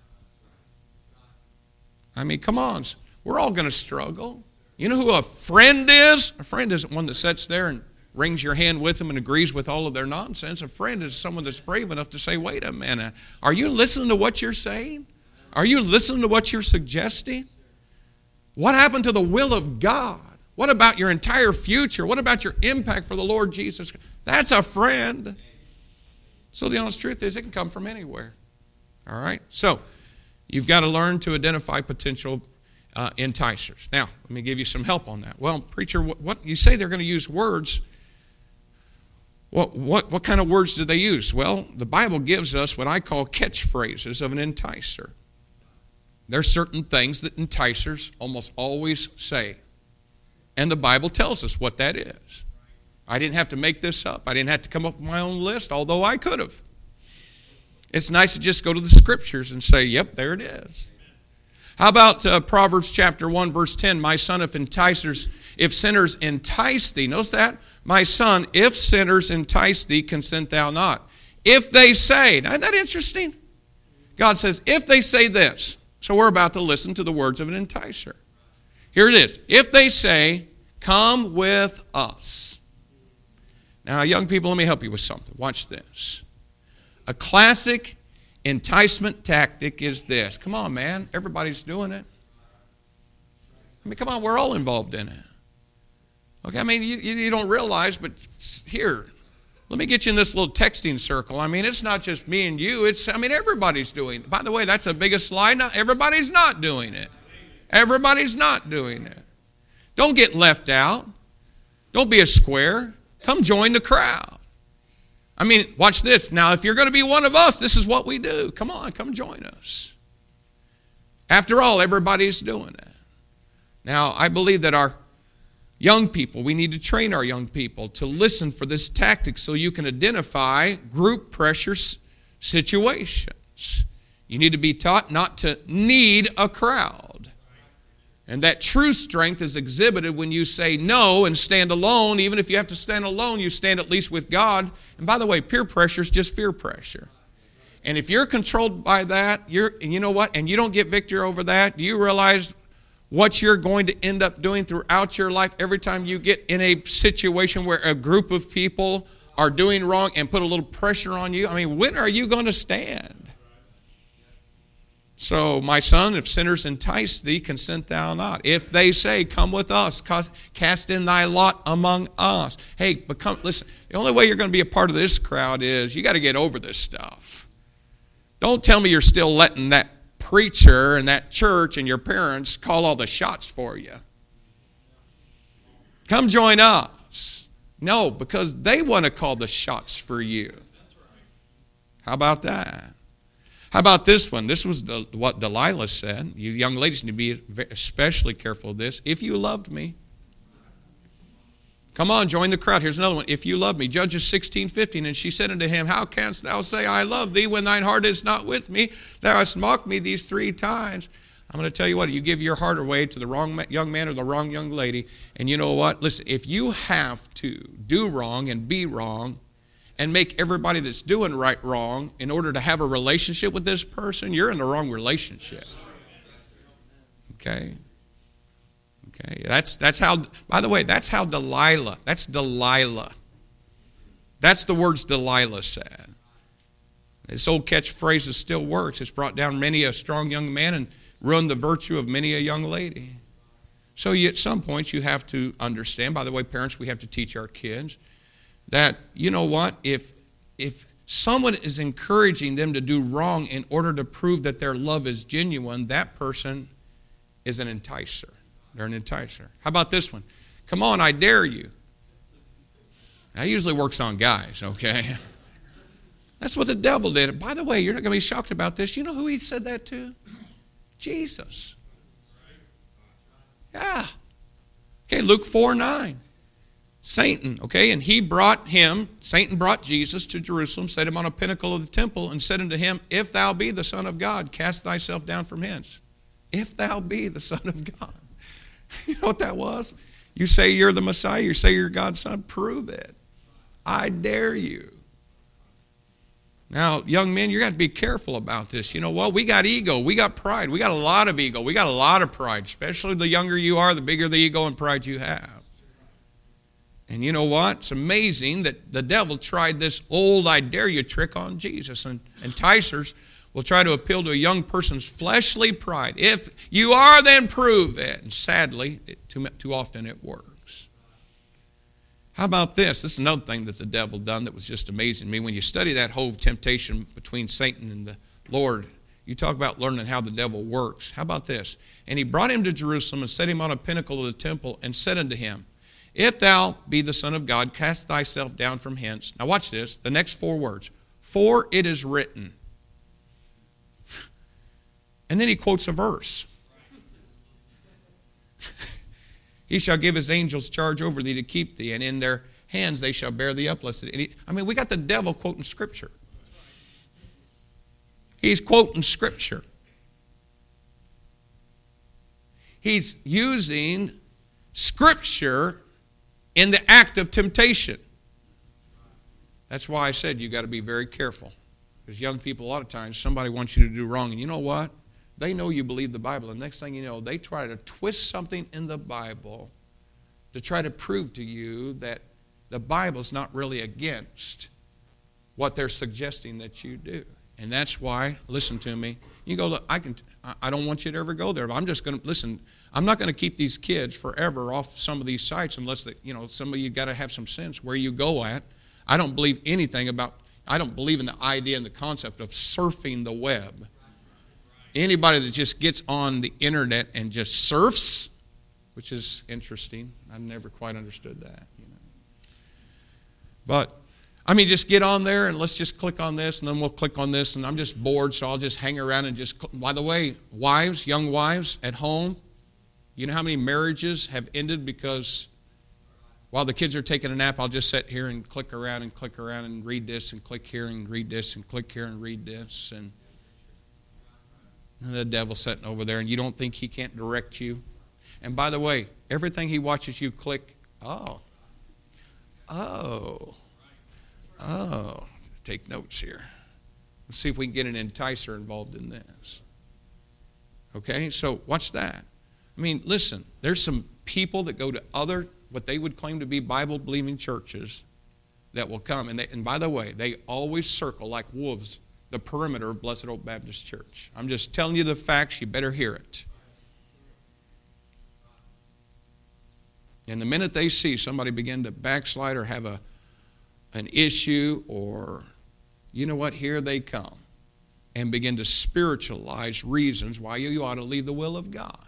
I mean, come on. We're all going to struggle. You know who a friend is? A friend isn't one that sits there and wrings your hand with them and agrees with all of their nonsense. A friend is someone that's brave enough to say, wait a minute, are you listening to what you're saying? Are you listening to what you're suggesting? What happened to the will of God? What about your entire future? What about your impact for the Lord Jesus? That's a friend. So the honest truth is it can come from anywhere. All right? So you've got to learn to identify potential enticers. Now, let me give you some help on that. Well, preacher, what you say they're going to use words. What kind of words do they use? Well, the Bible gives us what I call catchphrases of an enticer. There are certain things that enticers almost always say. And the Bible tells us what that is. I didn't have to make this up. I didn't have to come up with my own list, although I could have. It's nice to just go to the Scriptures and say, yep, there it is. How about Proverbs chapter 1, verse 10? My son, if sinners entice thee. Notice that? My son, if sinners entice thee, consent thou not. If they say, now, isn't that interesting? God says, if they say this. So we're about to listen to the words of an enticer. Here it is. If they say, come with us. Now, young people, let me help you with something. Watch this. A classic enticement tactic is this. Come on, man. Everybody's doing it. I mean, come on. We're all involved in it. Okay, I mean, you don't realize, but here, Let me get you in this little texting circle. I mean, it's not just me and you. Everybody's doing it. By the way, that's the biggest lie. Everybody's not doing it. Everybody's not doing it. Don't get left out. Don't be a square. Come join the crowd. I mean, watch this. Now, if you're going to be one of us, this is what we do. Come on, come join us. After all, everybody's doing it. Now, I believe that our young people, we need to train our young people to listen for this tactic so you can identify group pressure situations. You need to be taught not to need a crowd. And that true strength is exhibited when you say no and stand alone. Even if you have to stand alone, you stand at least with God. And by the way, peer pressure is just fear pressure. And if you're controlled by that, you know what? And you don't get victory over that, do you realize what you're going to end up doing throughout your life every time you get in a situation where a group of people are doing wrong and put a little pressure on you? I mean, when are you going to stand? So, my son, if sinners entice thee, consent thou not. If they say, come with us, cast in thy lot among us. Hey, listen, the only way you're going to be a part of this crowd is you got to get over this stuff. Don't tell me you're still letting that preacher and that church and your parents call all the shots for you. Come join us. No, because they want to call the shots for you. How about that? How about this one? This was what Delilah said. You young ladies need to be especially careful of this. If you loved me. Come on, join the crowd. Here's another one. If you love me. Judges 16:15. And she said unto him, how canst thou say, I love thee, when thine heart is not with me? Thou hast mocked me these 3 times. I'm going to tell you what, you give your heart away to the wrong young man or the wrong young lady. And you know what? Listen, if you have to do wrong and be wrong, and make everybody that's doing right wrong in order to have a relationship with this person, you're in the wrong relationship. Okay? That's how, by the way, that's how Delilah, that's Delilah. That's the words Delilah said. This old catchphrase still works. It's brought down many a strong young man and ruined the virtue of many a young lady. So at some point you have to understand, by the way, parents, we have to teach our kids that, you know what, if someone is encouraging them to do wrong in order to prove that their love is genuine, that person is an enticer. They're an enticer. How about this one? Come on, I dare you. That usually works on guys, okay? That's what the devil did. By the way, you're not going to be shocked about this. You know who he said that to? Jesus. Yeah. Okay, Luke 4:9. Satan, okay, and Satan brought Jesus to Jerusalem, set him on a pinnacle of the temple, and said unto him, if thou be the Son of God, cast thyself down from hence. If thou be the Son of God. You know what that was? You say you're the Messiah, you say you're God's Son, prove it. I dare you. Now, young men, you're going to be careful about this. You know what? We got ego. We got pride. We got a lot of ego. We got a lot of pride. Especially the younger you are, the bigger the ego and pride you have. And you know what? It's amazing that the devil tried this old I dare you trick on Jesus. And enticers will try to appeal to a young person's fleshly pride. If you are, then prove it. And sadly, too often it works. How about this? This is another thing that the devil done that was just amazing to me. When you study that whole temptation between Satan and the Lord, you talk about learning how the devil works. How about this? And he brought him to Jerusalem and set him on a pinnacle of the temple and said unto him, if thou be the Son of God, cast thyself down from hence. Now watch this, the next 4 words. For it is written. And then he quotes a verse. He shall give his angels charge over thee to keep thee, and in their hands they shall bear thee up. I mean, we got the devil quoting Scripture. He's quoting Scripture. He's using Scripture in the act of temptation. That's why I said you got to be very careful. Because young people, a lot of times, somebody wants you to do wrong. And you know what? They know you believe the Bible. And next thing you know, they try to twist something in the Bible to try to prove to you that the Bible's not really against what they're suggesting that you do. And that's why, listen to me, you go, look, I don't want you to ever go there, but I'm just going to, listen, I'm not going to keep these kids forever off some of these sites unless, some of you got to have some sense where you go at. I don't believe anything about, I don't believe in the idea and the concept of surfing the web. Anybody that just gets on the internet and just surfs, which is interesting. I've never quite understood that. But, I mean, just get on there and let's just click on this and then we'll click on this and I'm just bored, so I'll just hang around and just click. By the way, wives, young wives at home, you know how many marriages have ended because while the kids are taking a nap, I'll just sit here and click around and read this and click here and read this and click here and read this. And the devil's sitting over there and you don't think he can't direct you. And by the way, everything he watches you click, take notes here. Let's see if we can get an enticer involved in this. Okay, so watch that. I mean, listen, there's some people that go to other, what they would claim to be Bible-believing churches that will come. And by the way, they always circle like wolves the perimeter of Blessed Hope Baptist Church. I'm just telling you the facts. You better hear it. And the minute they see somebody begin to backslide or have an issue or, you know what, here they come and begin to spiritualize reasons why you ought to leave the will of God.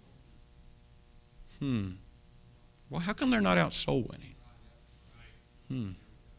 Well, how come they're not out soul winning?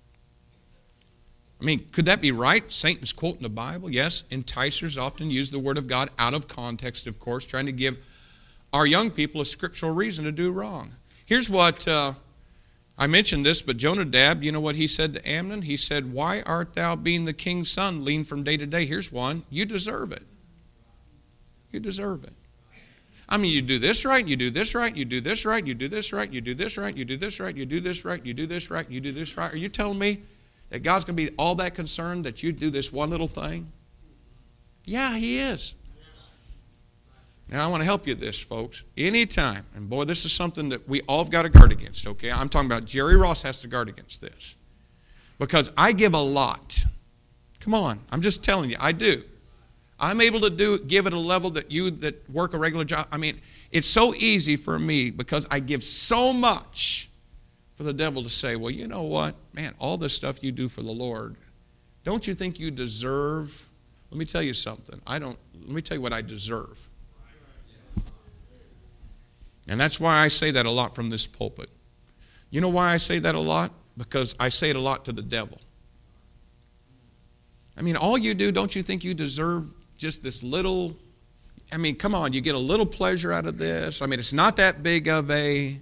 I mean, could that be right? Satan's quoting the Bible. Yes, enticers often use the Word of God out of context, of course, trying to give our young people a scriptural reason to do wrong. Here's what, I mentioned this, but Jonadab, you know what he said to Amnon? He said, why art thou, being the king's son, lean from day to day? Here's one. You deserve it. You deserve it. I mean, you do this right, you do this right, you do this right, you do this right, you do this right, you do this right, you do this right, you do this right, you do this right. Are you telling me that God's going to be all that concerned that you do this one little thing? Yeah, He is. Now, I want to help you with this, folks. Anytime, and boy, this is something that we all have got to guard against, okay? I'm talking about Jerry Ross has to guard against this. Because I give a lot. Come on, I'm just telling you, I do. I'm able to give at a level that you that work a regular job. I mean, it's so easy for me because I give so much for the devil to say, well, you know what? Man, all this stuff you do for the Lord, don't you think you deserve? Let me tell you something. Let me tell you what I deserve. And that's why I say that a lot from this pulpit. You know why I say that a lot? Because I say it a lot to the devil. I mean, all you do, don't you think you deserve just this little, I mean, come on, you get a little pleasure out of this. I mean, it's not that big of a,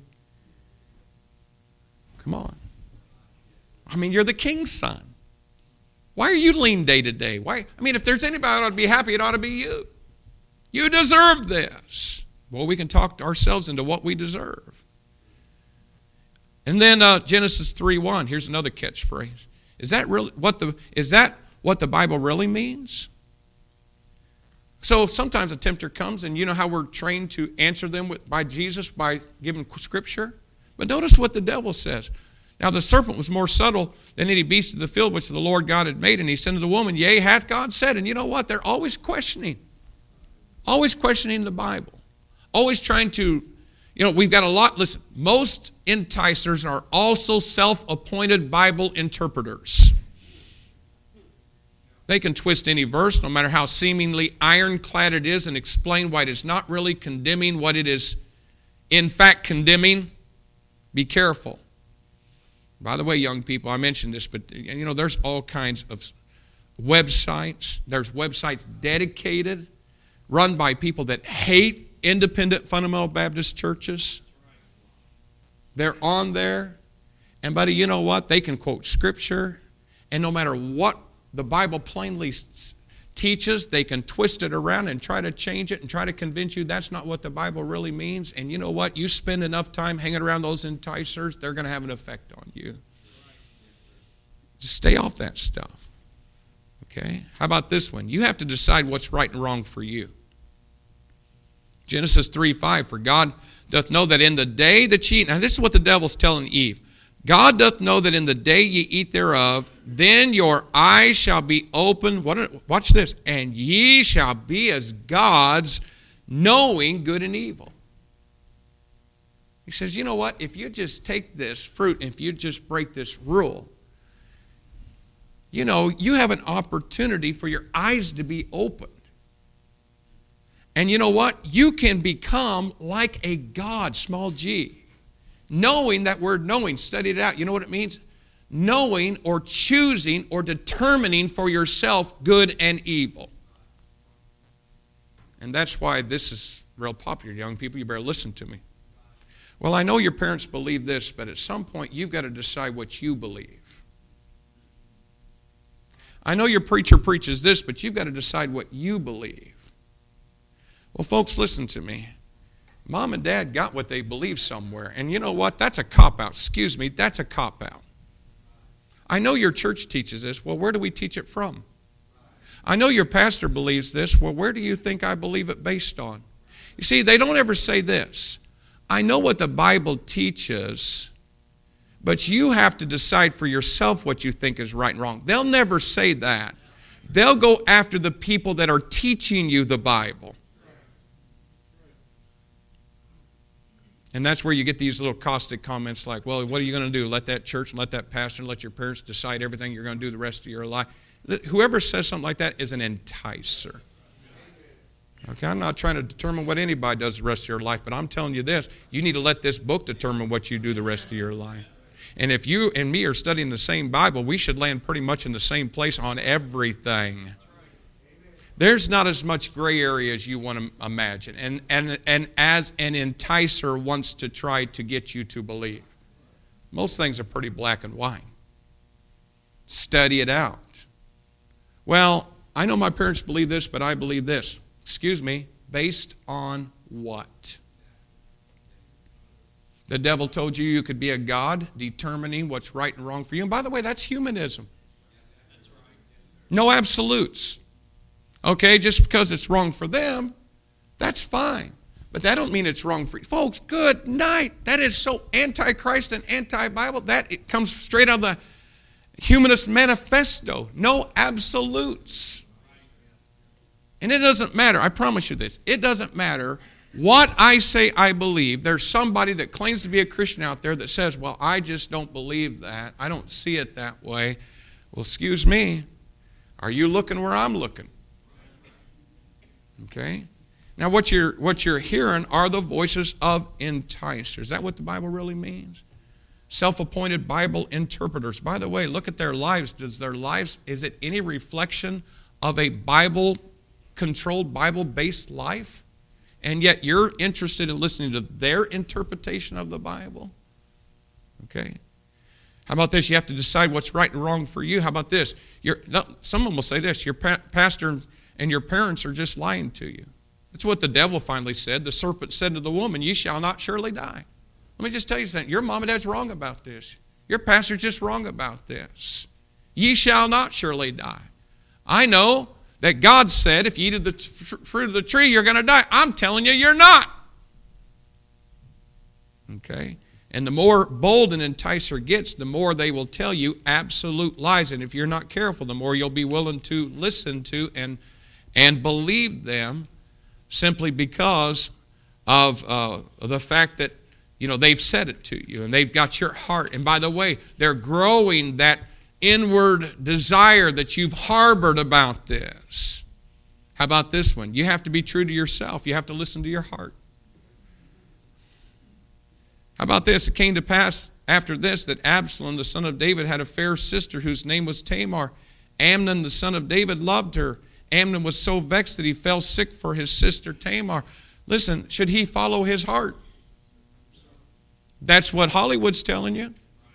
come on. I mean, you're the king's son. Why are you lean day to day? Why? I mean, if there's anybody that ought to be happy, it ought to be you. You deserve this. Well, we can talk ourselves into what we deserve. And then Genesis 3:1. Here's another catchphrase. Is that what the Bible really means? So sometimes a tempter comes, and you know how we're trained to answer them by Jesus by giving Scripture? But notice what the devil says. Now the serpent was more subtle than any beast of the field which the Lord God had made, and he said to the woman, yea, hath God said? And you know what? They're always questioning the Bible. Always trying to, we've got a lot. Listen, most enticers are also self-appointed Bible interpreters. They can twist any verse, no matter how seemingly ironclad it is, and explain why it is not really condemning what it is in fact condemning. Be careful. By the way, young people, I mentioned this, but there's all kinds of websites. There's websites dedicated, run by people that hate independent fundamental Baptist churches. They're on there. And buddy, you know what? They can quote Scripture, and no matter what the Bible plainly teaches, they can twist it around and try to change it and try to convince you that's not what the Bible really means. And you know what? You spend enough time hanging around those enticers, they're going to have an effect on you. Just stay off that stuff. Okay? How about this one? You have to decide what's right and wrong for you. Genesis 3:5, for God doth know that in the day that ye eat. Now this is what the devil's telling Eve. God doth know that in the day ye eat thereof, then your eyes shall be opened. Watch this. And ye shall be as gods, knowing good and evil. He says, you know what? If you just take this fruit, if you just break this rule, you have an opportunity for your eyes to be opened. And you know what? You can become like a God, small g. Knowing, that word knowing, studied it out. You know what it means? Knowing or choosing or determining for yourself good and evil. And that's why this is real popular, young people. You better listen to me. Well, I know your parents believe this, but at some point you've got to decide what you believe. I know your preacher preaches this, but you've got to decide what you believe. Well, folks, listen to me. Mom and Dad got what they believe somewhere. And you know what? That's a cop-out. Excuse me, that's a cop-out. I know your church teaches this. Well, where do we teach it from? I know your pastor believes this. Well, where do you think I believe it based on? You see, they don't ever say this. I know what the Bible teaches, but you have to decide for yourself what you think is right and wrong. They'll never say that. They'll go after the people that are teaching you the Bible. And that's where you get these little caustic comments like, well, what are you going to do? Let that church and let that pastor and let your parents decide everything you're going to do the rest of your life? Whoever says something like that is an enticer. Okay, I'm not trying to determine what anybody does the rest of your life, but I'm telling you this, you need to let this book determine what you do the rest of your life. And if you and me are studying the same Bible, we should land pretty much in the same place on everything. There's not as much gray area as you want to imagine. And as an enticer wants to try to get you to believe. Most things are pretty black and white. Study it out. Well, I know my parents believe this, but I believe this. Excuse me, based on what? The devil told you you could be a God determining what's right and wrong for you. And by the way, that's humanism. No absolutes. Okay, just because it's wrong for them, that's fine. But that don't mean it's wrong for you. Folks, good night. That is so anti-Christ and anti-Bible. It comes straight out of the Humanist Manifesto. No absolutes. And it doesn't matter. I promise you this. It doesn't matter what I say I believe. There's somebody that claims to be a Christian out there that says, well, I just don't believe that. I don't see it that way. Well, excuse me. Are you looking where I'm looking? Okay? Now, what you're hearing are the voices of enticers. Is that what the Bible really means? Self-appointed Bible interpreters. By the way, look at their lives. Is it any reflection of a Bible-controlled, Bible-based life? And yet you're interested in listening to their interpretation of the Bible? Okay? How about this? You have to decide what's right and wrong for you. How about this? Someone will say this, your pastor and your parents are just lying to you. That's what the devil finally said. The serpent said to the woman, ye shall not surely die. Let me just tell you something. Your mom and dad's wrong about this. Your pastor's just wrong about this. Ye shall not surely die. I know that God said if you eat of the fruit of the tree, you're going to die. I'm telling you, you're not. Okay? And the more bold an enticer gets, the more they will tell you absolute lies. And if you're not careful, the more you'll be willing to listen to and believe them simply because of the fact that, they've said it to you and they've got your heart. And by the way, they're growing that inward desire that you've harbored about this. How about this one? You have to be true to yourself. You have to listen to your heart. How about this? It came to pass after this that Absalom, the son of David, had a fair sister whose name was Tamar. Amnon, the son of David, loved her. Amnon was so vexed that he fell sick for his sister Tamar. Listen, should he follow his heart? That's what Hollywood's telling you.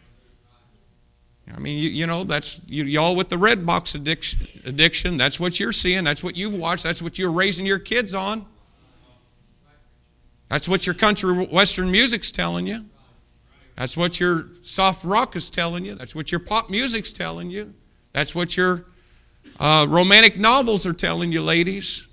I mean, that's y'all with the red box addiction. That's what you're seeing. That's what you've watched. That's what you're raising your kids on. That's what your country western music's telling you. That's what your soft rock is telling you. That's what your pop music's telling you. That's what your romantic novels are telling you, ladies.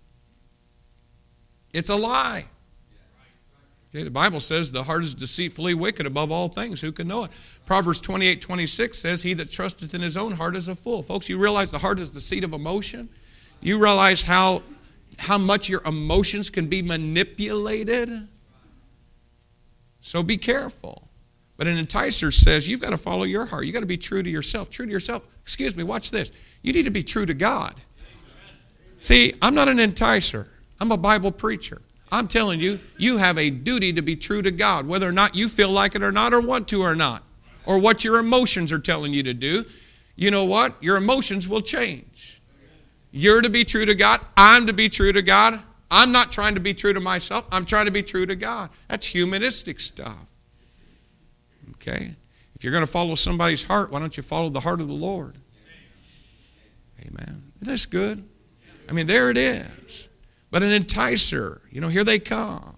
It's a lie. Okay, the Bible says the heart is deceitfully wicked above all things. Who can know it? Proverbs 28:26 says, he that trusteth in his own heart is a fool. Folks, you realize the heart is the seat of emotion? You realize how much your emotions can be manipulated? So be careful. But an enticer says you've got to follow your heart. You've got to be true to yourself. True to yourself. Excuse me, watch this. You need to be true to God. See, I'm not an enticer. I'm a Bible preacher. I'm telling you, you have a duty to be true to God, whether or not you feel like it or not, or want to or not, or what your emotions are telling you to do. You know what? Your emotions will change. You're to be true to God. I'm to be true to God. I'm not trying to be true to myself. I'm trying to be true to God. That's humanistic stuff. Okay? If you're going to follow somebody's heart, why don't you follow the heart of the Lord? Amen. Isn't this good? I mean, there it is. But an enticer, here they come.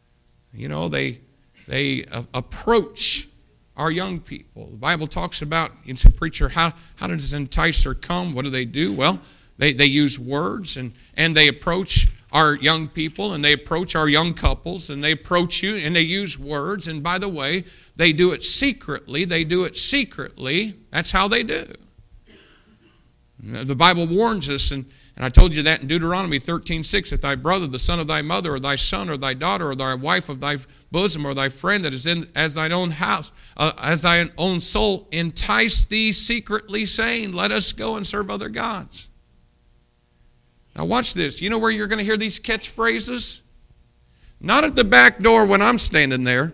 They approach our young people. The Bible talks about, preacher, how does an enticer come? What do? Well, they use words and they approach our young people and they approach our young couples and they approach you and they use words. And by the way, they do it secretly. That's how they do. The Bible warns us, and I told you that in Deuteronomy 13:6, if thy brother, the son of thy mother, or thy son, or thy daughter, or thy wife of thy bosom, or thy friend that is in as thine own house, as thine own soul, entice thee secretly, saying, let us go and serve other gods. Now watch this. You know where you're going to hear these catchphrases? Not at the back door when I'm standing there.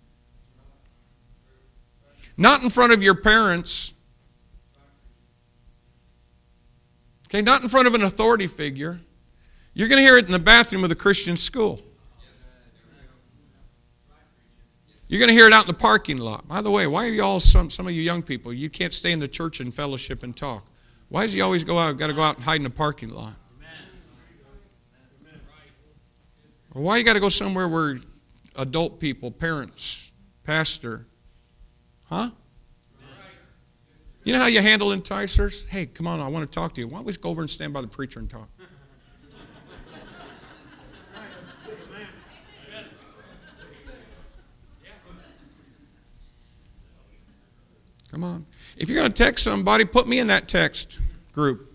Not in front of your parents. Okay, not in front of an authority figure. You're going to hear it in the bathroom of the Christian school. You're going to hear it out in the parking lot. By the way, why are you all, some of you young people, you can't stay in the church and fellowship and talk? Why does he always got to go out and hide in the parking lot? Or why you got to go somewhere where adult people, parents, pastor, huh? You know how you handle enticers? Hey, come on, I want to talk to you. Why don't we just go over and stand by the preacher and talk? Come on. If you're going to text somebody, put me in that text group.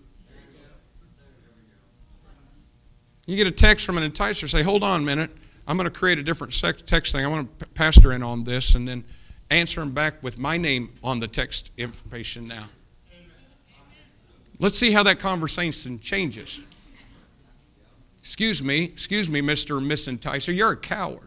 You get a text from an enticer, say, hold on a minute. I'm going to create a different text thing. I want to pastor in on this, and then answer them back with my name on the text information now. Let's see how that conversation changes. Excuse me, Mr. or Miss Enticer, you're a coward.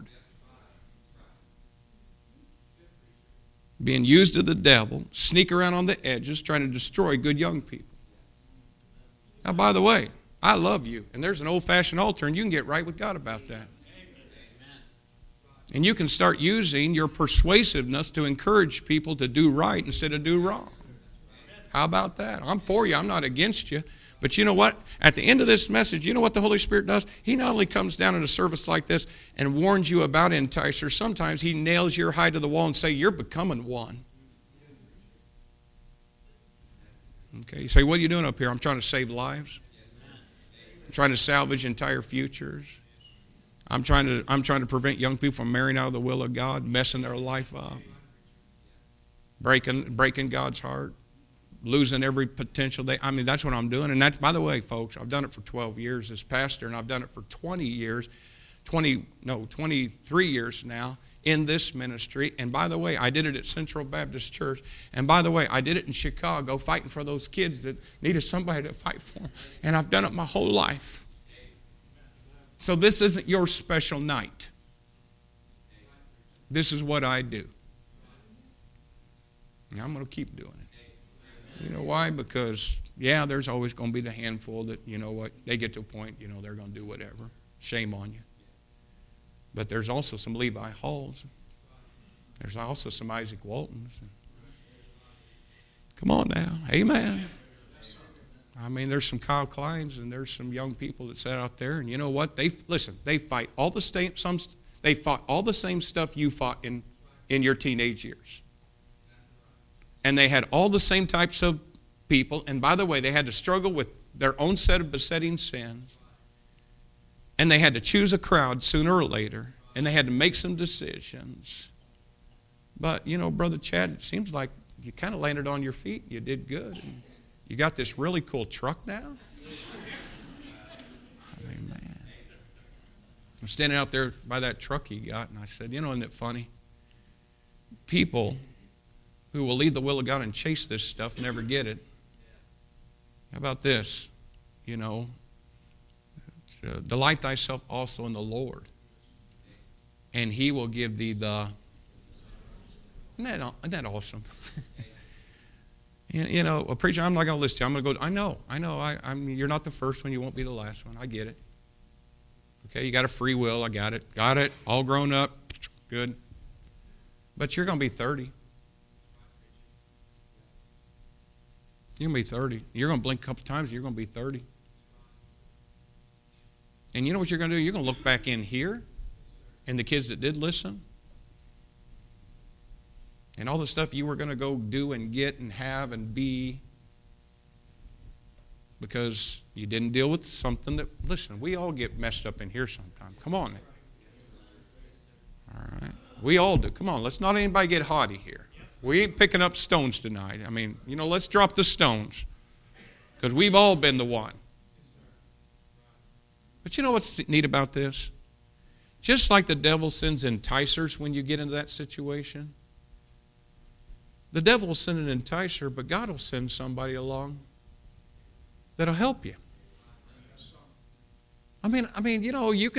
Being used of the devil, sneak around on the edges, trying to destroy good young people. Now, by the way, I love you, and there's an old-fashioned altar, and you can get right with God about that. And you can start using your persuasiveness to encourage people to do right instead of do wrong. How about that? I'm for you. I'm not against you. But you know what? At the end of this message, you know what the Holy Spirit does? He not only comes down in a service like this and warns you about enticers, sometimes he nails your hide to the wall and say, you're becoming one. Okay, you say, what are you doing up here? I'm trying to save lives. I'm trying to salvage entire futures. I'm trying to prevent young people from marrying out of the will of God, messing their life up, breaking God's heart, losing every potential. That's what I'm doing. And that's, by the way, folks, I've done it for 12 years as pastor, and I've done it for 23 years now in this ministry. And by the way, I did it at Central Baptist Church. And by the way, I did it in Chicago, fighting for those kids that needed somebody to fight for them. And I've done it my whole life. So this isn't your special night. This is what I do. And I'm going to keep doing it. You know why? Because, there's always going to be the handful that, you know what, they get to a point, they're going to do whatever. Shame on you. But there's also some Levi Halls. There's also some Isaac Waltons. Come on now. Amen. There's some Kyle Kleins and there's some young people that sat out there, and you know what? They fight all the same. They fought all the same stuff you fought in your teenage years, and they had all the same types of people. And by the way, they had to struggle with their own set of besetting sins, and they had to choose a crowd sooner or later, and they had to make some decisions. But Brother Chad, it seems like you kind of landed on your feet. You did good. You got this really cool truck now? Man. I'm standing out there by that truck he got, and I said, isn't it funny? People who will leave the will of God and chase this stuff never get it. How about this? Delight thyself also in the Lord, and He will give thee the... Isn't that awesome? A preacher, I'm not going to listen to you. I'm going to go, I know. You're not the first one. You won't be the last one. I get it. Okay, you got a free will. I got it. Got it. All grown up. Good. But you're going to be 30. You're going to be 30. You're going to blink a couple times, and you're going to be 30. And you know what you're going to do? You're going to look back in here, and the kids that did listen, and all the stuff you were going to go do and get and have and be because you didn't deal with something that, listen, we all get messed up in here sometime. Come on. All right. We all do. Come on, let's not anybody get haughty here. We ain't picking up stones tonight. Let's drop the stones because we've all been the one. But you know what's neat about this? Just like the devil sends enticers when you get into that situation, the devil will send an enticer, but God will send somebody along that'll help you. You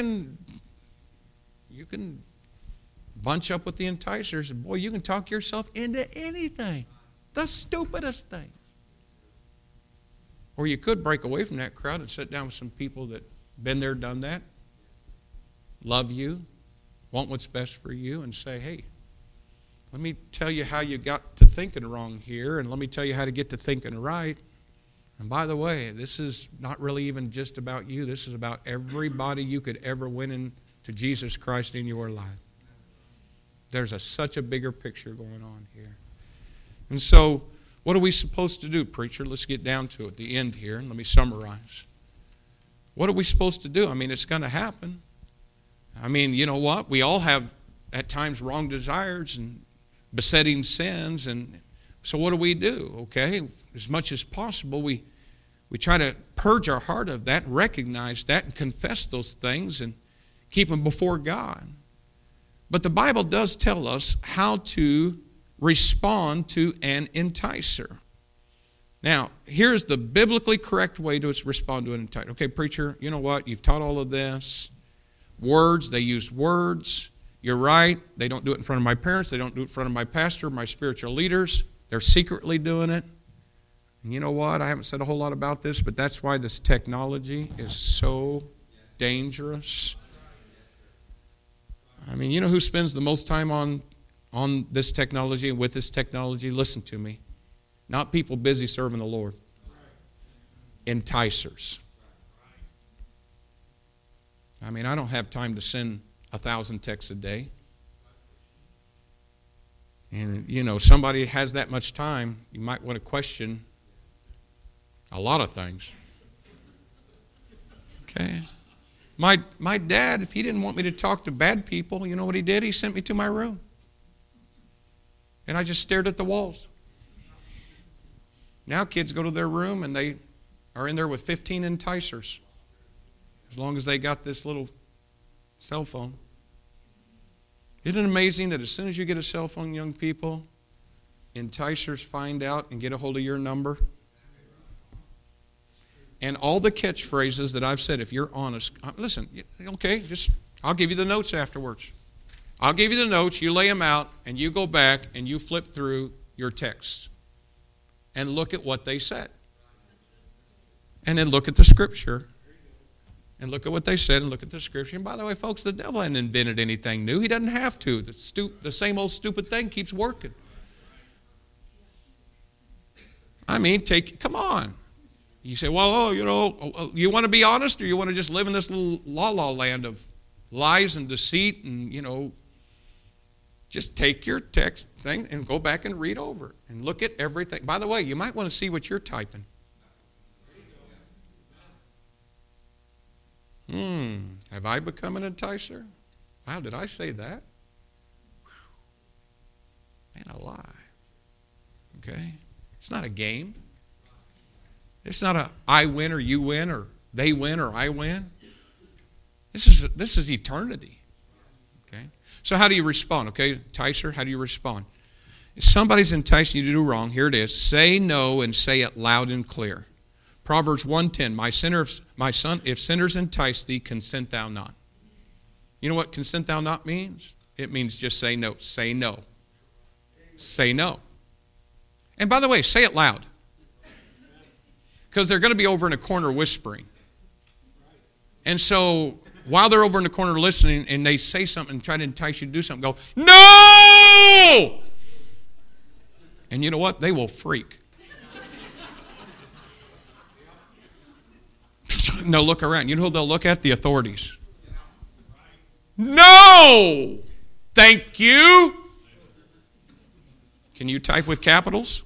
can bunch up with the enticers, and boy, you can talk yourself into anything, the stupidest thing. Or you could break away from that crowd and sit down with some people that been there, done that, love you, want what's best for you, and say, hey, let me tell you how you got to thinking wrong here, and let me tell you how to get to thinking right. And by the way, this is not really even just about you. This is about everybody you could ever win into Jesus Christ in your life. There's such a bigger picture going on here. And so, what are we supposed to do, preacher? Let's get down to it, the end here, and let me summarize. What are we supposed to do? It's going to happen. You know what? We all have, at times, wrong desires and besetting sins, and so what do? Okay, as much as possible, we try to purge our heart of that, and recognize that, and confess those things, and keep them before God. But the Bible does tell us how to respond to an enticer. Now, here's the biblically correct way to respond to an enticer. Okay, preacher, you know what? You've taught all of this. Words, they use words. You're right. They don't do it in front of my parents. They don't do it in front of my pastor, my spiritual leaders. They're secretly doing it. And you know what? I haven't said a whole lot about this, but that's why this technology is so dangerous. You know who spends the most time on this technology and with this technology? Listen to me. Not people busy serving the Lord. Enticers. I don't have time to send 1,000 texts a day. And, somebody has that much time, you might want to question a lot of things. Okay? My dad, if he didn't want me to talk to bad people, you know what he did? He sent me to my room. And I just stared at the walls. Now kids go to their room and they are in there with 15 enticers. As long as they got this little cell phone. Isn't it amazing that as soon as you get a cell phone, young people, enticers find out and get a hold of your number? And all the catchphrases that I've said, if you're honest, listen, okay, I'll give you the notes afterwards. I'll give you the notes, you lay them out, and you go back and you flip through your texts and look at what they said. And then look at the scripture and look at what they said and look at the scripture. And by the way, folks, the devil hasn't invented anything new. He doesn't have to. The same old stupid thing keeps working. Come on. You say, well, you want to be honest or you want to just live in this little la-la land of lies and deceit and, just take your text thing and go back and read over it and look at everything. By the way, you might want to see what you're typing. Have I become an enticer? Wow, did I say that? Man, a lie. Okay? It's not a game. It's not a I win or you win or they win or I win. This is eternity. Okay? So how do you respond? Okay, enticer, how do you respond? If somebody's enticing you to do wrong, here it is. Say no and say it loud and clear. Proverbs 1:10, my son, if sinners entice thee, consent thou not. You know what consent thou not means? It means just say no. Say no. Say no. And by the way, say it loud. Because they're going to be over in a corner whispering. And so while they're over in the corner listening and they say something and try to entice you to do something, go, no! And you know what? They will freak. And they'll look around. You know who they'll look at? The authorities. No! Thank you. Can you type with capitals?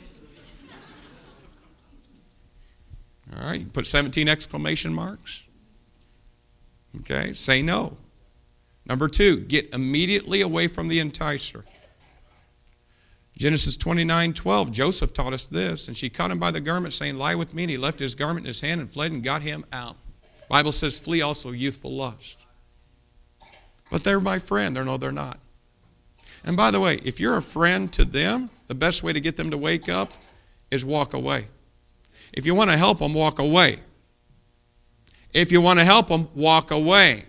All right, you put 17 exclamation marks. Okay, say no. Number 2, get immediately away from the enticer. Genesis 29:12, Joseph taught us this, and she caught him by the garment, saying, lie with me, and he left his garment in his hand and fled and got him out. The Bible says, flee also youthful lust. But they're my friend. No, they're not. And by the way, if you're a friend to them, the best way to get them to wake up is walk away. If you want to help them, walk away. If you want to help them, walk away.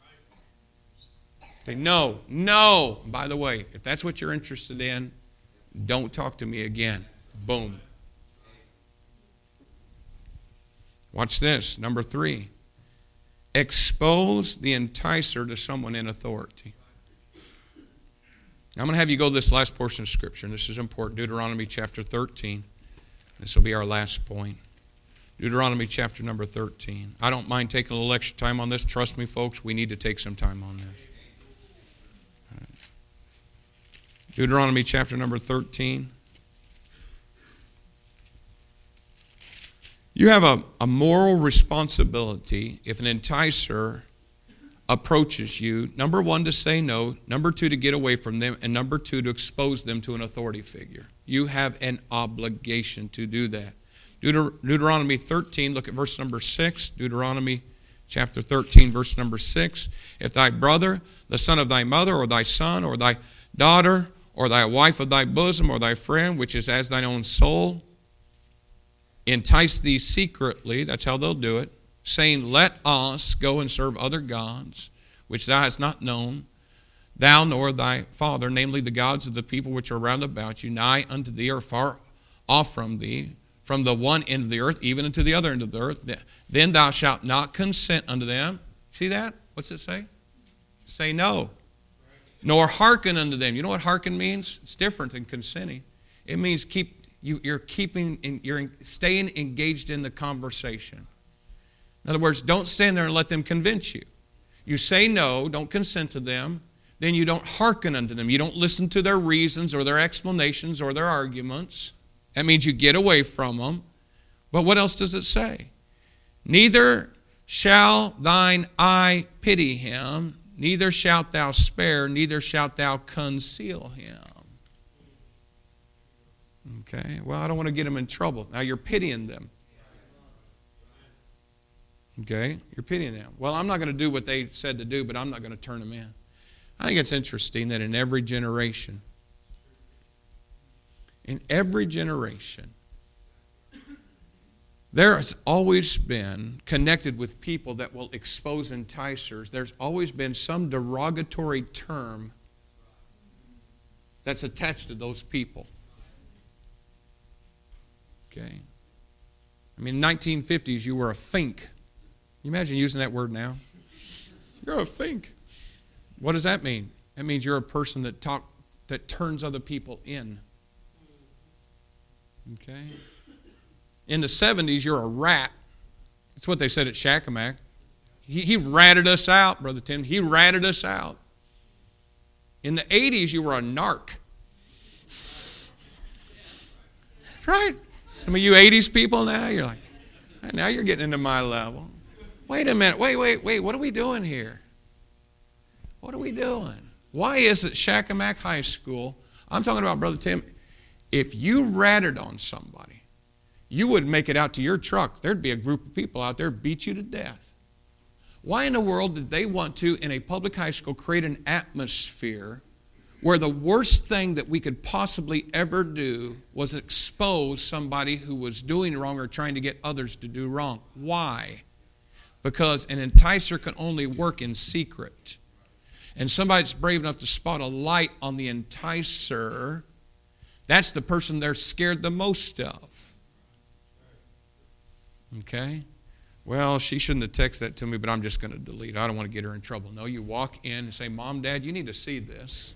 Say, no. By the way, if that's what you're interested in, don't talk to me again. Boom. Watch this. Number 3. Expose the enticer to someone in authority. Now, I'm going to have you go to this last portion of Scripture, and this is important. Deuteronomy chapter 13. This will be our last point. Deuteronomy chapter number 13. I don't mind taking a little extra time on this. Trust me, folks, we need to take some time on this. Deuteronomy chapter number 13. You have a moral responsibility if an enticer approaches you, number 1, to say no, number 2, to get away from them, and number 2, to expose them to an authority figure. You have an obligation to do that. Deuteronomy 13, look at verse number 6. Deuteronomy chapter 13, verse number 6. If thy brother, the son of thy mother, or thy son, or thy daughter, or thy wife of thy bosom, or thy friend, which is as thine own soul, entice thee secretly, that's how they'll do it, saying, let us go and serve other gods, which thou hast not known, thou nor thy father, namely the gods of the people which are round about you, nigh unto thee or far off from thee, from the one end of the earth, even unto the other end of the earth, then thou shalt not consent unto them. See that? What's it say? Say no. Nor hearken unto them. You know what hearken means? It's different than consenting. It means you're staying engaged in the conversation. In other words, don't stand there and let them convince you. You say no, don't consent to them, then you don't hearken unto them. You don't listen to their reasons or their explanations or their arguments. That means you get away from them. But what else does it say? Neither shall thine eye pity him, neither shalt thou spare, neither shalt thou conceal him. Okay, well, I don't want to get them in trouble. Now you're pitying them. Okay, you're pitying them. Well, I'm not going to do what they said to do, but I'm not going to turn them in. I think it's interesting that in every generation, there has always been, connected with people that will expose enticers, there's always been some derogatory term that's attached to those people. Okay? I mean, in the 1950s, you were a fink. Can you imagine using that word now? You're a fink. What does that mean? That means you're a person that turns other people in. Okay? In the 70s, you're a rat. That's what they said at Shakamak. He ratted us out, Brother Tim. He ratted us out. In the 80s, you were a narc. Right? Some of you 80s people now, you're like, now you're getting into my level. Wait a minute. Wait. What are we doing here? What are we doing? Why is it Shakamak High School, I'm talking about, Brother Tim, if you ratted on somebody, you wouldn't make it out to your truck. There'd be a group of people out there beat you to death. Why in the world did they want to, in a public high school, create an atmosphere where the worst thing that we could possibly ever do was expose somebody who was doing wrong or trying to get others to do wrong. Why? Because an enticer can only work in secret. And somebody that's brave enough to spot a light on the enticer, that's the person they're scared the most of. Okay? Well, she shouldn't have texted that to me, but I'm just going to delete it. I don't want to get her in trouble. No, you walk in and say, Mom, Dad, you need to see this.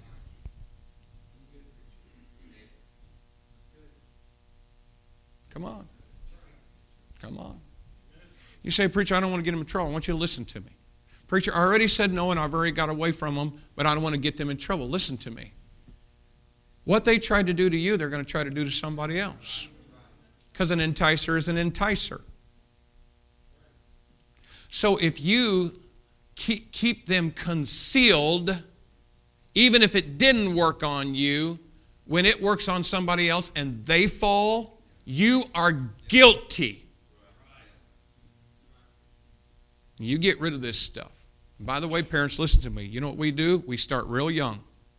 Come on. Come on. You say, Preacher, I don't want to get him in trouble. I want you to listen to me. Preacher, I already said no and I've already got away from them, but I don't want to get them in trouble. Listen to me. What they tried to do to you, they're going to try to do to somebody else. Because an enticer is an enticer. So if you keep them concealed, even if it didn't work on you, when it works on somebody else and they fall, you are guilty. You get rid of this stuff. By the way, parents, listen to me. You know what we do? We start real young.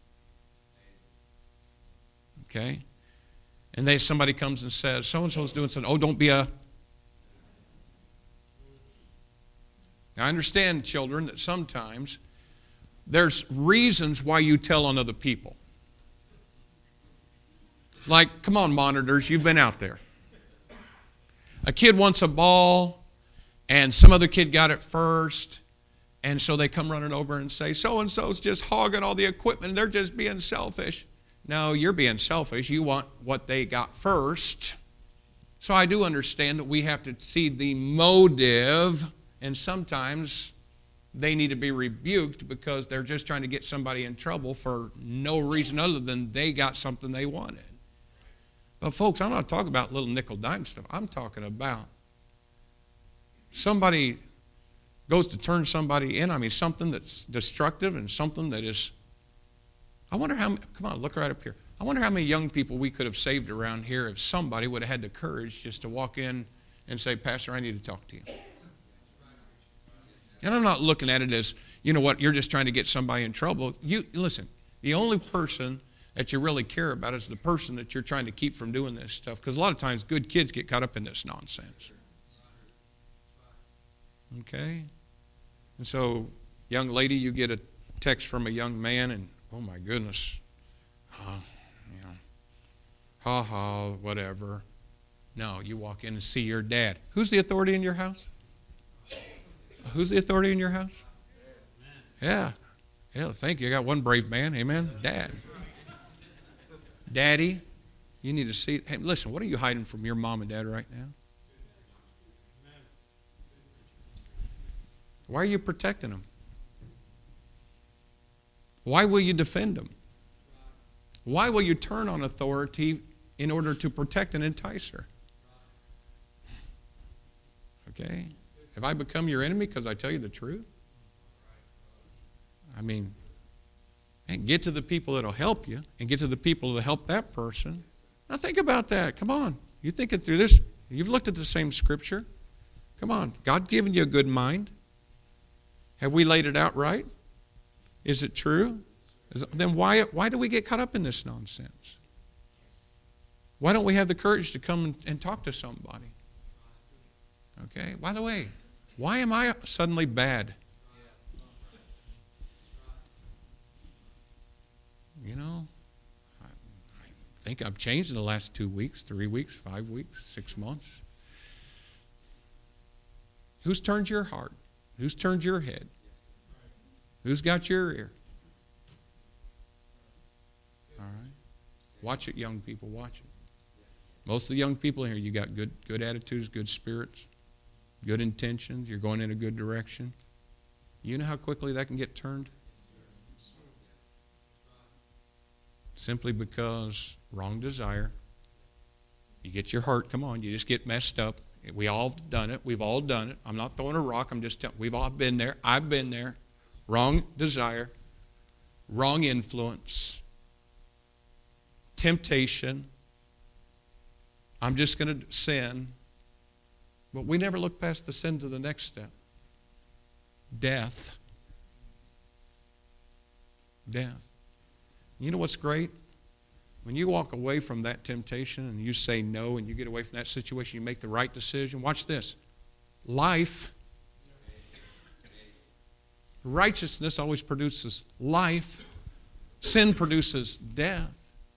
Okay? And somebody comes and says, so-and-so's doing something. Oh, don't be a... Now, I understand, children, that sometimes there's reasons why you tell on other people. Like, come on, monitors, you've been out there. A kid wants a ball, and some other kid got it first, and so they come running over and say, so-and-so's just hogging all the equipment, they're just being selfish. No, you're being selfish. You want what they got first. So I do understand that we have to see the motive, and sometimes they need to be rebuked because they're just trying to get somebody in trouble for no reason other than they got something they wanted. But folks, I'm not talking about little nickel dime stuff. I'm talking about somebody goes to turn somebody in. I mean, something that's destructive and something that is, I wonder how, come on, look right up here. I wonder how many young people we could have saved around here if somebody would have had the courage just to walk in and say, Pastor, I need to talk to you. And I'm not looking at it as, you know what, you're just trying to get somebody in trouble. You listen, the only person that you really care about is the person that you're trying to keep from doing this stuff. Because a lot of times good kids get caught up in this nonsense. Okay? And so, young lady, you get a text from a young man and, oh my goodness, ha, whatever. No, you walk in and see your dad. Who's the authority in your house? Who's the authority in your house? Yeah, thank you. I got one brave man. Amen. Dad. Daddy, you need to see. Hey, listen, what are you hiding from your mom and dad right now? Why are you protecting them? Why will you defend them? Why will you turn on authority in order to protect an enticer? Okay? Have I become your enemy because I tell you the truth? I mean, and get to the people that'll help you and get to the people that'll help that person. Now think about that. Come on. You think it through this. You've looked at the same scripture. Come on. God given you a good mind. Have we laid it out right? Is it true? Then why do we get caught up in this nonsense? Why don't we have the courage to come and talk to somebody? Okay. By the way, why am I suddenly bad? You know, I think I've changed in the last 2 weeks, 3 weeks, 5 weeks, 6 months. Who's turned your heart? Who's turned your head? Who's got your ear? All right. Watch it, young people. Watch it. Most of the young people here, you got good attitudes, good spirits, good intentions. You're going in a good direction. You know how quickly that can get turned? Simply because wrong desire. You get your heart, come on, you just get messed up. We all have done it. We've all done it. I'm not throwing a rock. I'm just telling. We've all been there. I've been there. Wrong desire. Wrong influence. Temptation. I'm just going to sin. But we never look past the sin to the next step. Death. Death. You know what's great? When you walk away from that temptation and you say no and you get away from that situation, you make the right decision. Watch this. Life. Righteousness always produces life. Sin produces death.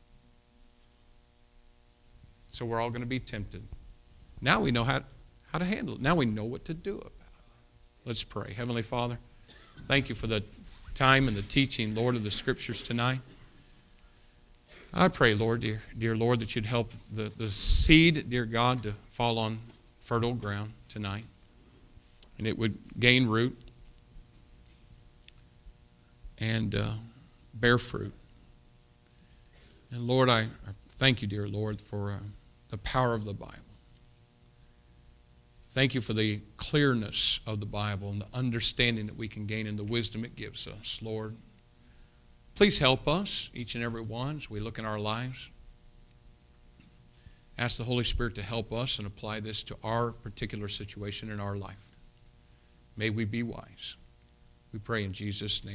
So we're all going to be tempted. Now we know how to handle it. Now we know what to do about it. Let's pray. Heavenly Father, thank you for the time and the teaching, Lord, of the Scriptures tonight. I pray, Lord, dear Lord, that you'd help the seed, dear God, to fall on fertile ground tonight. And it would gain root and bear fruit. And Lord, I thank you, dear Lord, for the power of the Bible. Thank you for the clearness of the Bible and the understanding that we can gain and the wisdom it gives us, Lord. Please help us, each and every one, as we look in our lives. Ask the Holy Spirit to help us and apply this to our particular situation in our life. May we be wise. We pray in Jesus' name.